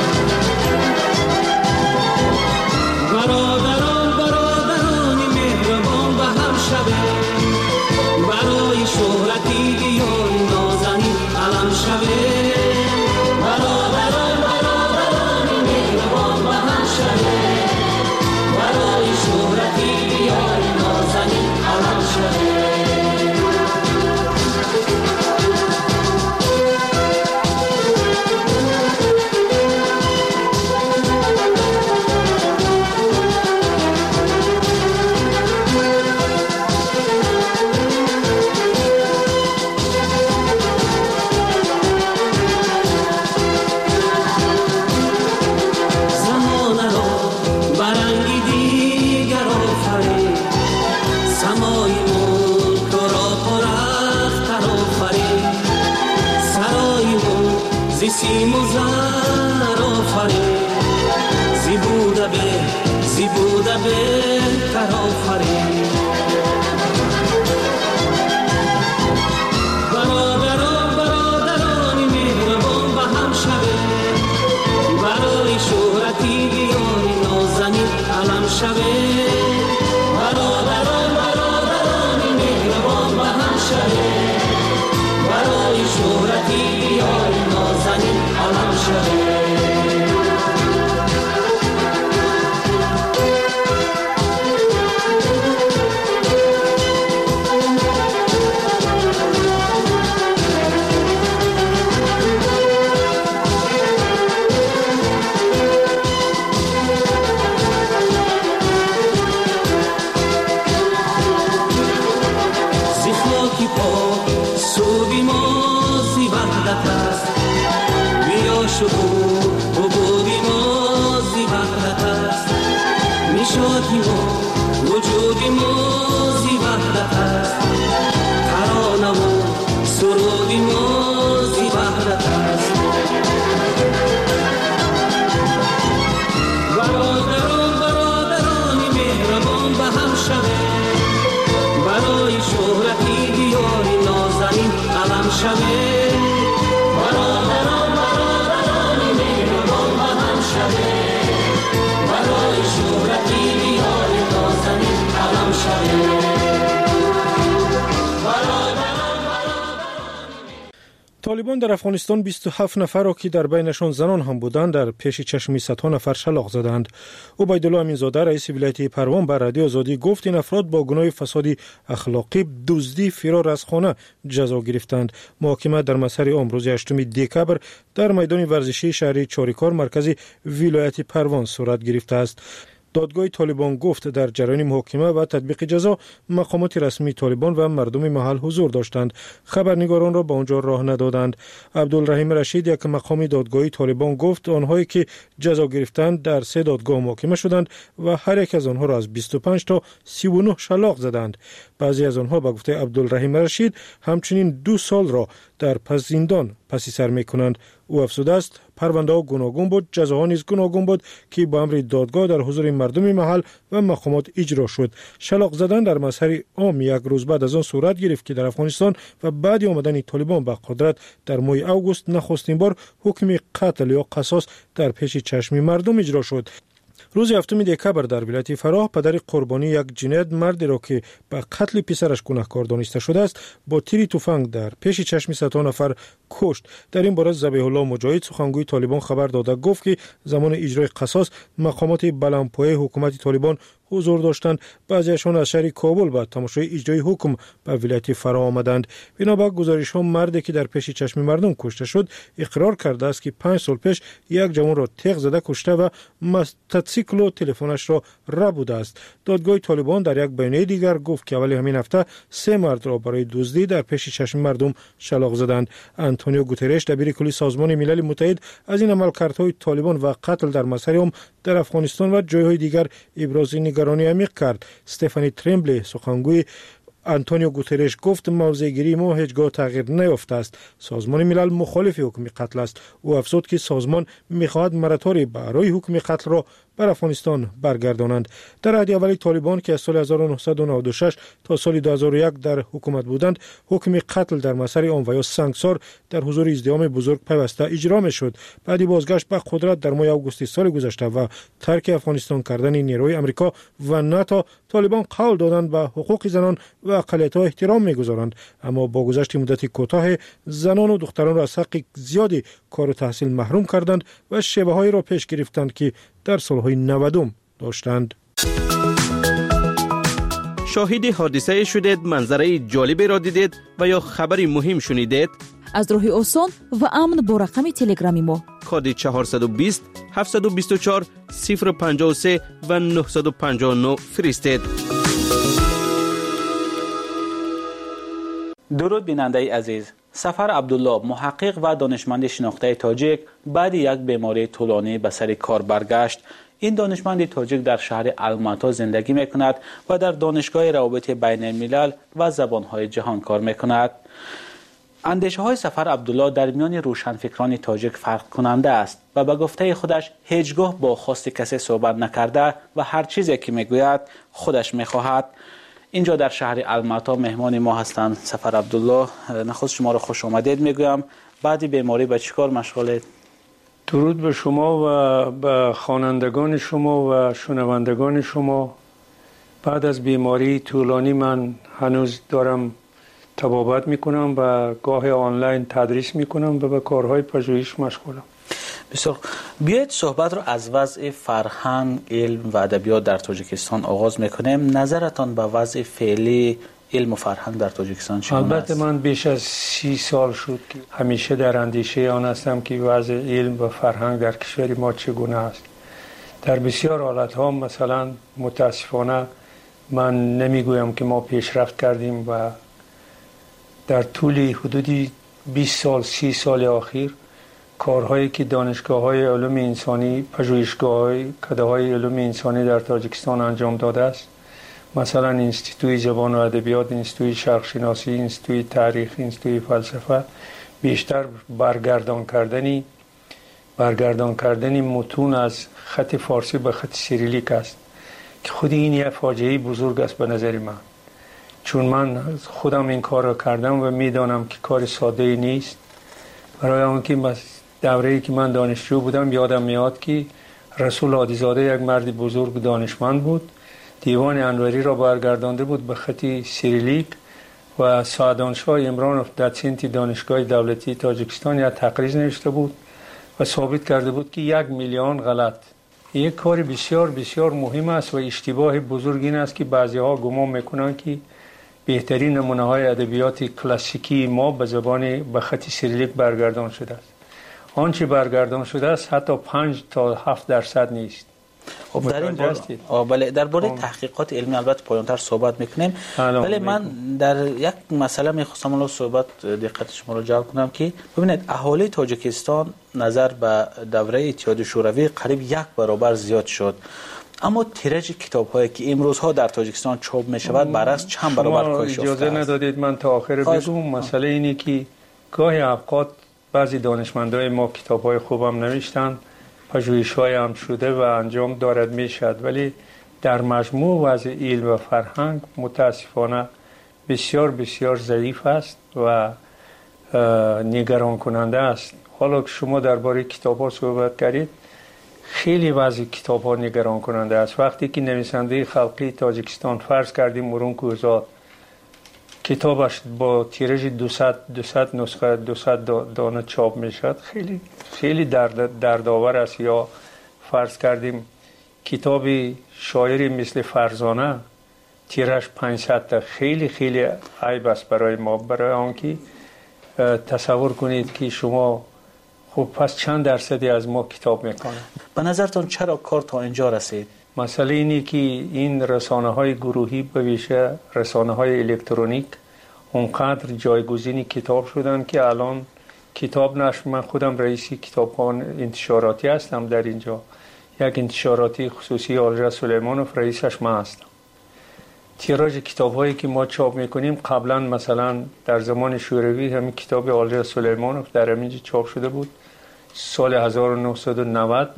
بهتر آفرین زیبوده بهتر آفرین برادرانی مهربان به هم شوه برای شهرتی دیاری نازنین علم شوه برادرانی مهربان به هم شوه برای شهرتی دیاری نازنین علم شوه وجودی موزی وحدت است ترانه و سرودی موزی وحدت است برادرانی مهربان به هم شوه برای شهرتی دیاری نازنین علم شوه برادرانی مهربان به هم شوه برای شهرتی دیاری نازنین علم شوه طالبان در افغانستان 27 نفر را که در بینشان زنان هم بودند در پیش چشم صدها نفر شلاق زدند. عبیدالله امینزاده رئیس ولایت پروان بر رادیو آزادی گفت این افراد با گناه فساد اخلاقی دزدی فرار از خانه جزا گرفتند. محاکمه در مسیر امروز 8 دکبر در میدان ورزشی شهری چاریکار مرکز ولایت پروان صورت گرفته است. دادگاه طالبان گفت در جریان محاکمه و تطبیق جزا مقامات رسمی طالبان و مردم محل حضور داشتند. خبرنگاران را به آنجا راه ندادند. عبدالرحیم رشید یک مقام دادگاه طالبان گفت آنهایی که جزا گرفتند در 3 دادگاه محاکمه شدند و هر یک از آنها را از 25 تا 39 شلاق زدند. بعضی از آنها به گفته عبدالرحیم رشید همچنین 2 سال را در زندان پسی سر می‌کنند. او افزوده است پرونده ها گوناگون بود، جزاها نیز گوناگون بود که با امر دادگاه در حضور مردم محل و مقامات اجرا شد. شلاق زدن در مسیر عام یک روز بعد از آن صورت گرفت که در افغانستان و بعد آمدن طالبان به قدرت در ماه اوگوست نخستین بار حکم قتل یا قصاص در پیش چشم مردم اجرا شد. روز 7 دکبر در ولایت فراه پدر قربانی یک جنایت مردی را که به قتل پسرش گناهکار دانسته شده است با تیر تفنگ در پیش چشم صدها نفر کشت. در این باره ذبیح الله مجاهد سخنگوی طالبان خبر داده گفت که زمان اجرای قصاص مقامات بلندپایه حکومت طالبان حضور داشتند. بعضیشان از شهر کابل به تماشای اجرای حکم به ولایت فراه آمدند. بنابر گزارش‌ها مردی که در پیش چشم مردم کشته شد اقرار کرده است که 5 سال پیش یک جوان را تیغ زده کشته و موتورسیکل و تلفنش را ربوده است. دادگاه طالبان در یک بیانیه دیگر گفت که اول همین هفته 3 مرد را برای دزدی در پیش چشم مردم شلاق زدند. آنتونیو گوترش دبیر کلی سازمان ملل متحد از این عملکردهای طالبان و قتل در مسیر عام در افغانستان و جایهای دیگر ابراز نگرانی عمیق کرد. استفانی تریمبلی سخنگوی آنتونیو گوترش گفت موضع‌گیری ما هیچگاه تغییر نیافته است. سازمان ملل مخالف حکم قتل است. او افزود که سازمان می‌خواهد مراتوری برای حکم قتل را بر افغانستان برگردانند. در عهد اول طالبان که از سال 1996 تا سال 2001 در حکومت بودند حکم قتل در مسیر عام و یا سنگسار در حضور ازدحام بزرگ پیوسته اجرا می‌شد. بعد بازگشت به قدرت در ماه اوگوست سال گذشته و ترک افغانستان کردن نیروی آمریکا و ناتو طالبان قول دادند به حقوق زنان و اقلیت‌ها احترام می‌گذارند، اما با گذشت مدت کوتاه زنان و دختران را از حق زیادی کار و تحصیل محروم کردند و شیوه‌هایی را پیش گرفتند که در سالهای 90 داشتند. شاهد حادثه شدید، منظره جالبی را دیدید و یا خبری مهم شنیدید؟ از راه آسان و امن با رقم تلگرامی ما کد 420 724 053 و 959 فرستید. درود بیننده عزیز. سفر عبدالله محقق و دانشمند شناخته تاجیک بعد یک بیماری طولانی به سر کار برگشت. این دانشمند تاجیک در شهر الماتا زندگی میکند و در دانشگاه روابط بین الملل و زبانهای جهان کار میکند. اندیشه های سفر عبدالله در میان روشنفکران تاجیک فرق کننده است و به گفته خودش هیچگاه با خواست کسی صحبت نکرده و هر چیزی که میگوید خودش میخواهد. اینجا در شهر الماتا مهمان ما هستند سفر عبدالله. نخست شما را خوش آمدید میگویم. بعد بیماری به چیکار مشغولید؟ درود به شما و به خوانندگان شما و شنوندگان شما. بعد از بیماری طولانی من هنوز دارم طبابت میکنم و گاه آنلاین تدریس میکنم و به کارهای پژوهش مشغولم. بسیار. بیایید صحبت رو از وضع فرهنگ، علم و ادبیات در تاجیکستان آغاز میکنیم. نظرتان به وضع فعلی علم و فرهنگ در تاجیکستان چگونه است؟ البته من بیش از 30 سال شد که همیشه در اندیشه آن هستم که وضع علم و فرهنگ در کشور ما چگونه است. در بسیار حالتها مثلا متاسفانه من نمیگویم که ما پیشرفت کردیم و در طول حدودی 20 سال 30 سال اخیر کارهایی که دانشگاه‌های علوم انسانی، پژوهشگاه‌های کده‌های علوم انسانی در تاجیکستان انجام داده است، مثلا انستیتوی زبان و ادبیات، انستیتوی شرق شناسی، انستیتوی تاریخ، انستیتوی فلسفه، بیشتر برگردان کردن متون از خط فارسی به خط سیریلیک است که خود این یک فاجعه بزرگ است به نظر من، چون من خودم این کار را کردم و میدانم که کار ساده نیست. برای آنکه دوره‌ای که من دانشجو بودم یادم میاد که رسول عادیزاده یک مرد بزرگ دانشمند بود، دیوان انوری را برگردانده بود به خط سیریلیک و سعدانشاه امرانوف دوسنت دانشگاه دولتی تاجیکستان یک تقریر نوشته بود و ثابت کرده بود که 1 میلیون غلط. یک کار بسیار بسیار مهم است و اشتباه بزرگ این است که بعضی‌ها گمان میکنند که بهترین نمونه‌های ادبیات کلاسیکی ما به خط سیریلیک برگردان شده است. آنچه برگردان شده است حتی 5 تا 7% نیست. خب در این درباره تحقیقات علمی البته پایان‌تر صحبت میکنیم، ولی من در یک مسئله میخواستم الان صحبت دقت شما رو جلب کنم که ببینید اهالی تاجیکستان نظر به دوره اتحاد شوروی قریب 1 برابر زیاد شد، اما تیراژ کتاب‌هایی که امروزها در تاجیکستان چاپ می‌شود برعکس چند برابر کاهش یافته است. اجازه ندادید من تا آخر بگم. مسئله اینه که گاهی اوقات بعضی دانشمندای ما کتاب‌های خوبم نوشتن، پژوهش‌های هم شده و انجام دارد میشد، ولی در مجموع وضع علم و فرهنگ متاسفانه بسیار بسیار ضعیف است و نگران کننده است. حالا که شما درباره کتاب‌ها صحبت کردید، خیلی وضع کتاب‌ها نگران کننده است. وقتی که نویسنده خلقی تاجیکستان فرض کردیم مرونکوزاد کتابش با تیراژ 200 نسخه 200 دانه چاپ میشد، خیلی خیلی دردآور است. یا فرض کردیم کتاب شاعری مثل فرزانه تیراژ 500 تا، خیلی خیلی عیب است برای ما. برای آنکه تصور کنید که شما خب پس چند درصدی از ما کتاب میکنه. به نظرتون چرا کار تا اینجا رسید؟ مسئله اینه که این رسانه‌های گروهی به ویژه رسانه‌های الکترونیک اونقدر جایگزین کتاب شدن که الان کتاب نشر، من خودم رئیس کتابخانه انتشاراتی هستم در اینجا، یک انتشاراتی خصوصی آلژا سلیمانوف رئیسش من هستم. تیراژ کتاب‌هایی که ما چاپ میکنیم قبلا مثلا در زمان شوروی همین کتاب آلژا سلیمانوف در همینجا چاپ شده بود سال 1990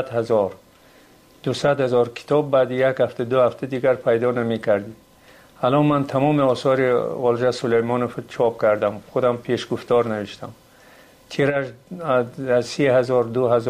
200,000 کتاب بعد 1 هفته 2 هفته دیگر پیدا نمی‌کردیم. الان من تمام آثار آلژا سلیمانوف چاپ کردم، خودم پیشگفتار نوشتم. تیراژ از 30,000 2000